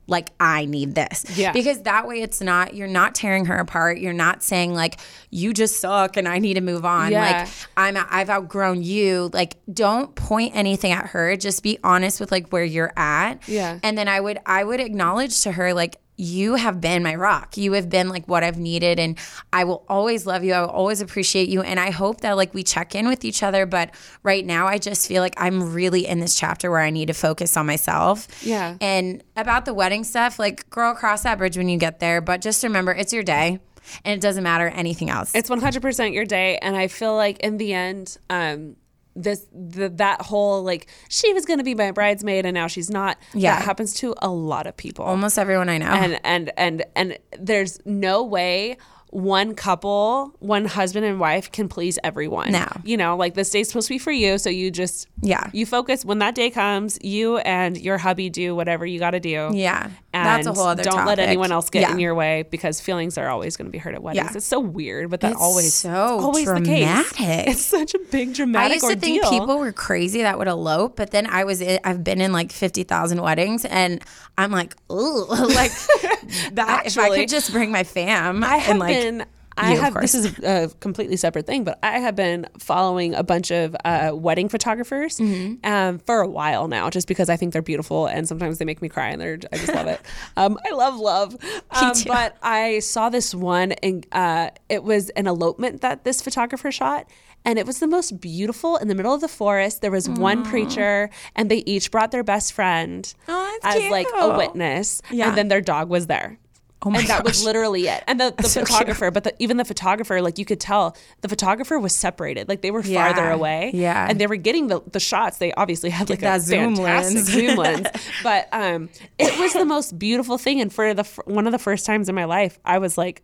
Speaker 1: like, I need this.
Speaker 2: Yeah.
Speaker 1: Because that way it's not, you're not tearing her apart. You're not saying like, you just suck and I need to move on.
Speaker 2: Yeah.
Speaker 1: Like, I'm, I've outgrown you. Like, don't point anything at her. Just be honest with like where you're at.
Speaker 2: Yeah.
Speaker 1: And then I would, I would acknowledge to her, like, you have been my rock. You have been like what I've needed, and I will always love you. I will always appreciate you. And I hope that like we check in with each other. But right now I just feel like I'm really in this chapter where I need to focus on myself.
Speaker 2: Yeah.
Speaker 1: And about the wedding stuff, like, girl, cross that bridge when you get there. But just remember, it's your day and it doesn't matter anything else.
Speaker 2: It's one hundred percent your day. And I feel like in the end, um, this the, that whole like she was going to be my bridesmaid and now she's not.
Speaker 1: Yeah.
Speaker 2: That happens to a lot of people.
Speaker 1: Almost everyone I know.
Speaker 2: And and and and there's no way one couple, one husband and wife can please everyone.
Speaker 1: No.
Speaker 2: You know, like this day's supposed to be for you. So you just,
Speaker 1: yeah.
Speaker 2: you focus when that day comes, you and your hubby do whatever you got to do.
Speaker 1: Yeah.
Speaker 2: And
Speaker 1: that's a whole other
Speaker 2: don't
Speaker 1: topic.
Speaker 2: let anyone else get
Speaker 1: yeah.
Speaker 2: in your way because feelings are always going to be hurt at weddings.
Speaker 1: Yeah.
Speaker 2: It's so weird, but that
Speaker 1: It's
Speaker 2: always,
Speaker 1: so
Speaker 2: always
Speaker 1: dramatic.
Speaker 2: the case. It's such a big dramatic
Speaker 1: I used to
Speaker 2: ordeal.
Speaker 1: think people were crazy that would elope, but then I was in, I've been in like fifty thousand weddings, and I'm like, ooh, like that. If I
Speaker 2: Actually,
Speaker 1: could just bring my fam,
Speaker 2: I have
Speaker 1: and like,
Speaker 2: been. I
Speaker 1: you, of
Speaker 2: have. This
Speaker 1: course.
Speaker 2: is a completely separate thing, but I have been following a bunch of uh, wedding photographers
Speaker 1: Mm-hmm.
Speaker 2: um, for a while now, just because I think they're beautiful, and sometimes they make me cry, and they're. I just love it. Um, I love love. Um,
Speaker 1: too.
Speaker 2: but I saw this one, and uh, it was an elopement that this photographer shot. And it was the most beautiful in the middle of the forest. There was one preacher, and they each brought their best friend
Speaker 1: Oh, that's
Speaker 2: as
Speaker 1: cute.
Speaker 2: like a witness,
Speaker 1: Yeah.
Speaker 2: and then their dog was there.
Speaker 1: Oh my
Speaker 2: and that was
Speaker 1: gosh.
Speaker 2: literally it. And the, the
Speaker 1: so cute.
Speaker 2: photographer, but the, even the photographer, like you could tell, the photographer was separated. Like they were
Speaker 1: Yeah.
Speaker 2: farther away.
Speaker 1: Yeah.
Speaker 2: And they were getting the, the shots. They obviously had like
Speaker 1: that
Speaker 2: a
Speaker 1: zoom
Speaker 2: fantastic
Speaker 1: lens.
Speaker 2: zoom lens. But um, it was the most beautiful thing. And for the f- one of the first times in my life, I was like,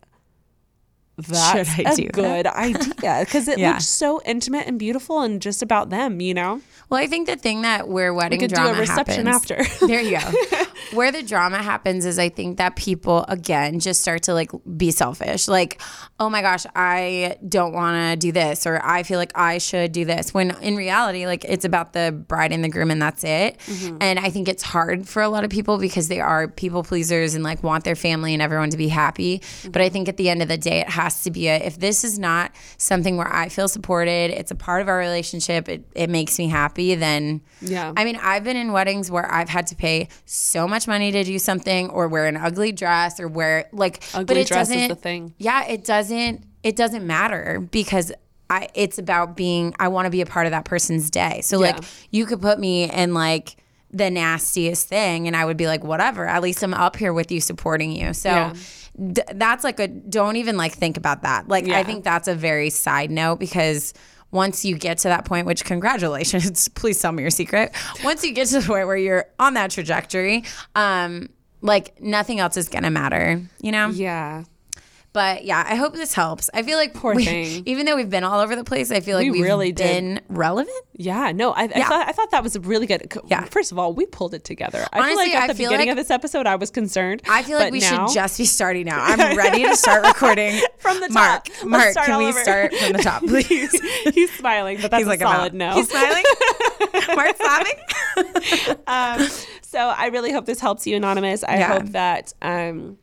Speaker 2: that's
Speaker 1: Should I
Speaker 2: a
Speaker 1: do
Speaker 2: good idea. Because it
Speaker 1: Yeah.
Speaker 2: looked so intimate and beautiful and just about them, you know?
Speaker 1: Well, I think the thing that where wedding
Speaker 2: could do
Speaker 1: drama
Speaker 2: a reception
Speaker 1: happens,
Speaker 2: after.
Speaker 1: There you go. Where the drama happens is I think that people again just start to like be selfish. Like, oh my gosh, I don't want to do this, or I feel like I should do this. When in reality, like it's about the bride and the groom, and that's it. Mm-hmm. And I think it's hard for a lot of people because they are people pleasers and like want their family and everyone to be happy. Mm-hmm. But I think at the end of the day, it has to be a if this is not something where I feel supported, it's a part of our relationship, it, it makes me happy. Then
Speaker 2: Yeah.
Speaker 1: I mean, I've been in weddings where I've had to pay so much money to do something or wear an ugly dress or wear like
Speaker 2: Ugly
Speaker 1: but it
Speaker 2: dress is
Speaker 1: doesn't
Speaker 2: the thing.
Speaker 1: Yeah, it doesn't it doesn't matter because I it's about being I want to be a part of that person's day. So
Speaker 2: Yeah.
Speaker 1: like you could put me in like the nastiest thing and I would be like whatever. At least I'm up here with you supporting you. So
Speaker 2: Yeah.
Speaker 1: d- that's like a don't even like think about that. Like
Speaker 2: Yeah.
Speaker 1: I think that's a very side note because once you get to that point, which congratulations, please tell me your secret. Once you get to the point where you're on that trajectory, um, like nothing else is gonna matter, you know?
Speaker 2: Yeah.
Speaker 1: But yeah, I hope this helps. I feel like
Speaker 2: Poor
Speaker 1: we,
Speaker 2: thing.
Speaker 1: even though we've been all over the place, I feel like
Speaker 2: We
Speaker 1: we have
Speaker 2: really did.
Speaker 1: been relevant.
Speaker 2: Yeah, no, I, I
Speaker 1: Yeah.
Speaker 2: thought I thought that was a really good.
Speaker 1: Yeah.
Speaker 2: First of all, we pulled it together. I
Speaker 1: Honestly,
Speaker 2: feel like at
Speaker 1: I
Speaker 2: the
Speaker 1: feel
Speaker 2: beginning
Speaker 1: like-
Speaker 2: of this episode, I was concerned.
Speaker 1: I feel like
Speaker 2: but
Speaker 1: we
Speaker 2: now-
Speaker 1: should just be starting now. I'm ready to start recording
Speaker 2: From the top.
Speaker 1: Mark,
Speaker 2: Let's
Speaker 1: Mark,
Speaker 2: start
Speaker 1: can
Speaker 2: all
Speaker 1: we
Speaker 2: over.
Speaker 1: start from the top, please?
Speaker 2: He's smiling, but that's
Speaker 1: He's
Speaker 2: a
Speaker 1: like, I'm
Speaker 2: solid
Speaker 1: out.
Speaker 2: no.
Speaker 1: He's smiling. Mark's laughing.
Speaker 2: um, so I really hope this helps you, Anonymous. I
Speaker 1: Yeah.
Speaker 2: hope that um,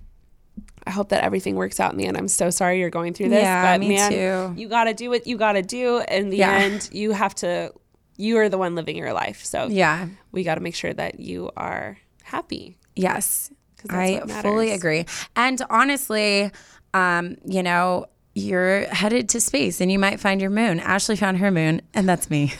Speaker 2: I hope that everything works out in the end. I'm so sorry you're going through this,
Speaker 1: Yeah,
Speaker 2: but
Speaker 1: me
Speaker 2: man,
Speaker 1: too.
Speaker 2: you got to do what you got to do. In the
Speaker 1: Yeah.
Speaker 2: end, you have to. You are the one living your life, so
Speaker 1: Yeah.
Speaker 2: we got to make sure that you are happy.
Speaker 1: Yes.
Speaker 2: 'Cause that's
Speaker 1: I
Speaker 2: what matters.
Speaker 1: fully agree. And honestly, um, you know, you're headed to space and you might find your moon. Ashley found her moon, and that's me.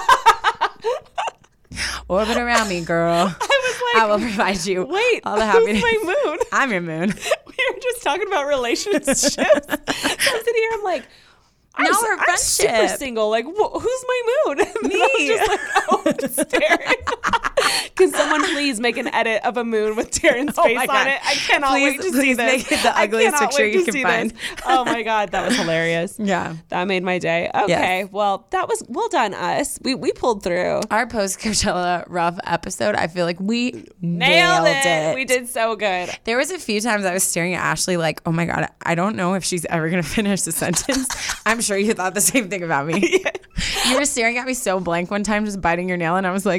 Speaker 1: Orbit around me, girl.
Speaker 2: I was like,
Speaker 1: I will provide you
Speaker 2: wait,
Speaker 1: all the
Speaker 2: who's
Speaker 1: happiness.
Speaker 2: my moon?
Speaker 1: I'm your moon.
Speaker 2: We were just talking about relationships. So I'm sitting here, I'm like, I'm,
Speaker 1: No,
Speaker 2: s-
Speaker 1: we're
Speaker 2: I'm super
Speaker 1: friendship.
Speaker 2: single. Like, wh- who's my moon? And
Speaker 1: Me.
Speaker 2: I'm just like, oh, I'm staring. Can someone please make an edit of a moon with Taryn's
Speaker 1: Oh
Speaker 2: face
Speaker 1: my
Speaker 2: on
Speaker 1: God.
Speaker 2: it? I cannot
Speaker 1: Please-
Speaker 2: wait to see
Speaker 1: please
Speaker 2: this.
Speaker 1: make it the
Speaker 2: I
Speaker 1: ugliest
Speaker 2: cannot
Speaker 1: picture
Speaker 2: wait
Speaker 1: you
Speaker 2: to
Speaker 1: can
Speaker 2: see
Speaker 1: find.
Speaker 2: this. Oh my God, that was hilarious.
Speaker 1: Yeah.
Speaker 2: That made my day. Okay, well, that was well done, us. We we pulled through.
Speaker 1: Our post Coachella rough episode, I feel like we
Speaker 2: Nailed
Speaker 1: nailed
Speaker 2: it.
Speaker 1: it.
Speaker 2: We did so good.
Speaker 1: There was a few times I was staring at Ashley like, oh my God, I don't know if she's ever going to finish the sentence. I'm sure you thought the same thing about me. You were staring at me so blank one time, just biting your nail, and I was like, are,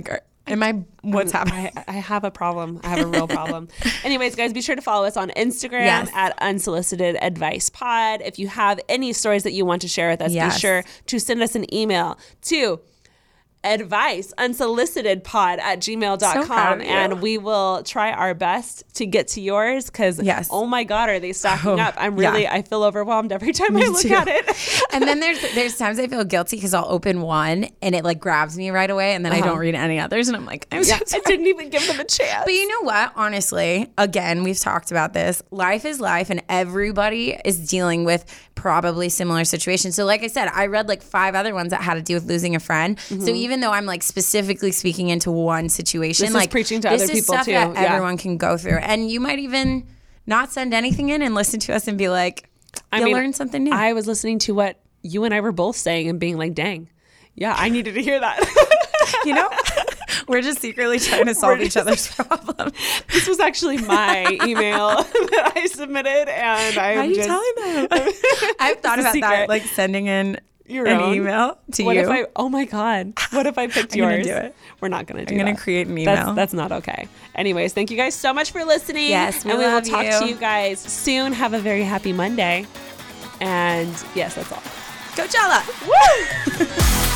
Speaker 1: Am I, what's
Speaker 2: I'm-
Speaker 1: happening?
Speaker 2: I, I have a problem. I have a real problem. Anyways, guys, be sure to follow us on Instagram
Speaker 1: Yes.
Speaker 2: at Unsolicited Advice Pod. If you have any stories that you want to share with us,
Speaker 1: Yes.
Speaker 2: be sure to send us an email to advice unsolicited pod at gmail dot com
Speaker 1: So proud of you.
Speaker 2: and we will try our best to get to yours because
Speaker 1: Yes.
Speaker 2: oh my god, are they stacking
Speaker 1: Oh,
Speaker 2: up? I'm really
Speaker 1: yeah.
Speaker 2: I feel overwhelmed every time I look
Speaker 1: too.
Speaker 2: at it.
Speaker 1: And then there's there's times I feel guilty because I'll open one and it like grabs me right away, and then I don't read any others, and I'm like, I'm
Speaker 2: Yeah,
Speaker 1: so
Speaker 2: I
Speaker 1: sorry.
Speaker 2: didn't even give them a chance.
Speaker 1: But you know what? Honestly, again, we've talked about this. Life is life, and everybody is dealing with probably similar situations. So, like I said, I read like five other ones that had to do with losing a friend. So even though I'm like specifically speaking into one situation,
Speaker 2: This is
Speaker 1: like
Speaker 2: preaching to
Speaker 1: this
Speaker 2: other
Speaker 1: is
Speaker 2: people,
Speaker 1: stuff
Speaker 2: too.
Speaker 1: that
Speaker 2: Yeah.
Speaker 1: everyone can go through, and you might even not send anything in and listen to us and be like,
Speaker 2: I
Speaker 1: you'll
Speaker 2: mean,
Speaker 1: learn something new.
Speaker 2: I was listening to what you and I were both saying and being like, dang, yeah, I needed to hear that.
Speaker 1: You know, we're just secretly trying to solve
Speaker 2: We're
Speaker 1: each other's problems.
Speaker 2: This was actually my email that I submitted, and I'm
Speaker 1: Why are you
Speaker 2: just
Speaker 1: telling them? I've thought
Speaker 2: It's a
Speaker 1: about that,
Speaker 2: secret.
Speaker 1: like sending in
Speaker 2: Your
Speaker 1: an
Speaker 2: own?
Speaker 1: email to
Speaker 2: What
Speaker 1: you.
Speaker 2: if I? Oh my god! What if I picked
Speaker 1: I'm gonna
Speaker 2: yours?
Speaker 1: do it.
Speaker 2: We're not gonna do
Speaker 1: I'm
Speaker 2: that.
Speaker 1: gonna create an email.
Speaker 2: That's, that's not okay. Anyways, thank you guys so much for listening.
Speaker 1: Yes, we
Speaker 2: and we will
Speaker 1: love
Speaker 2: talk
Speaker 1: you.
Speaker 2: to you guys soon. Have a very happy Monday. And yes, that's all.
Speaker 1: Coachella.
Speaker 2: Woo!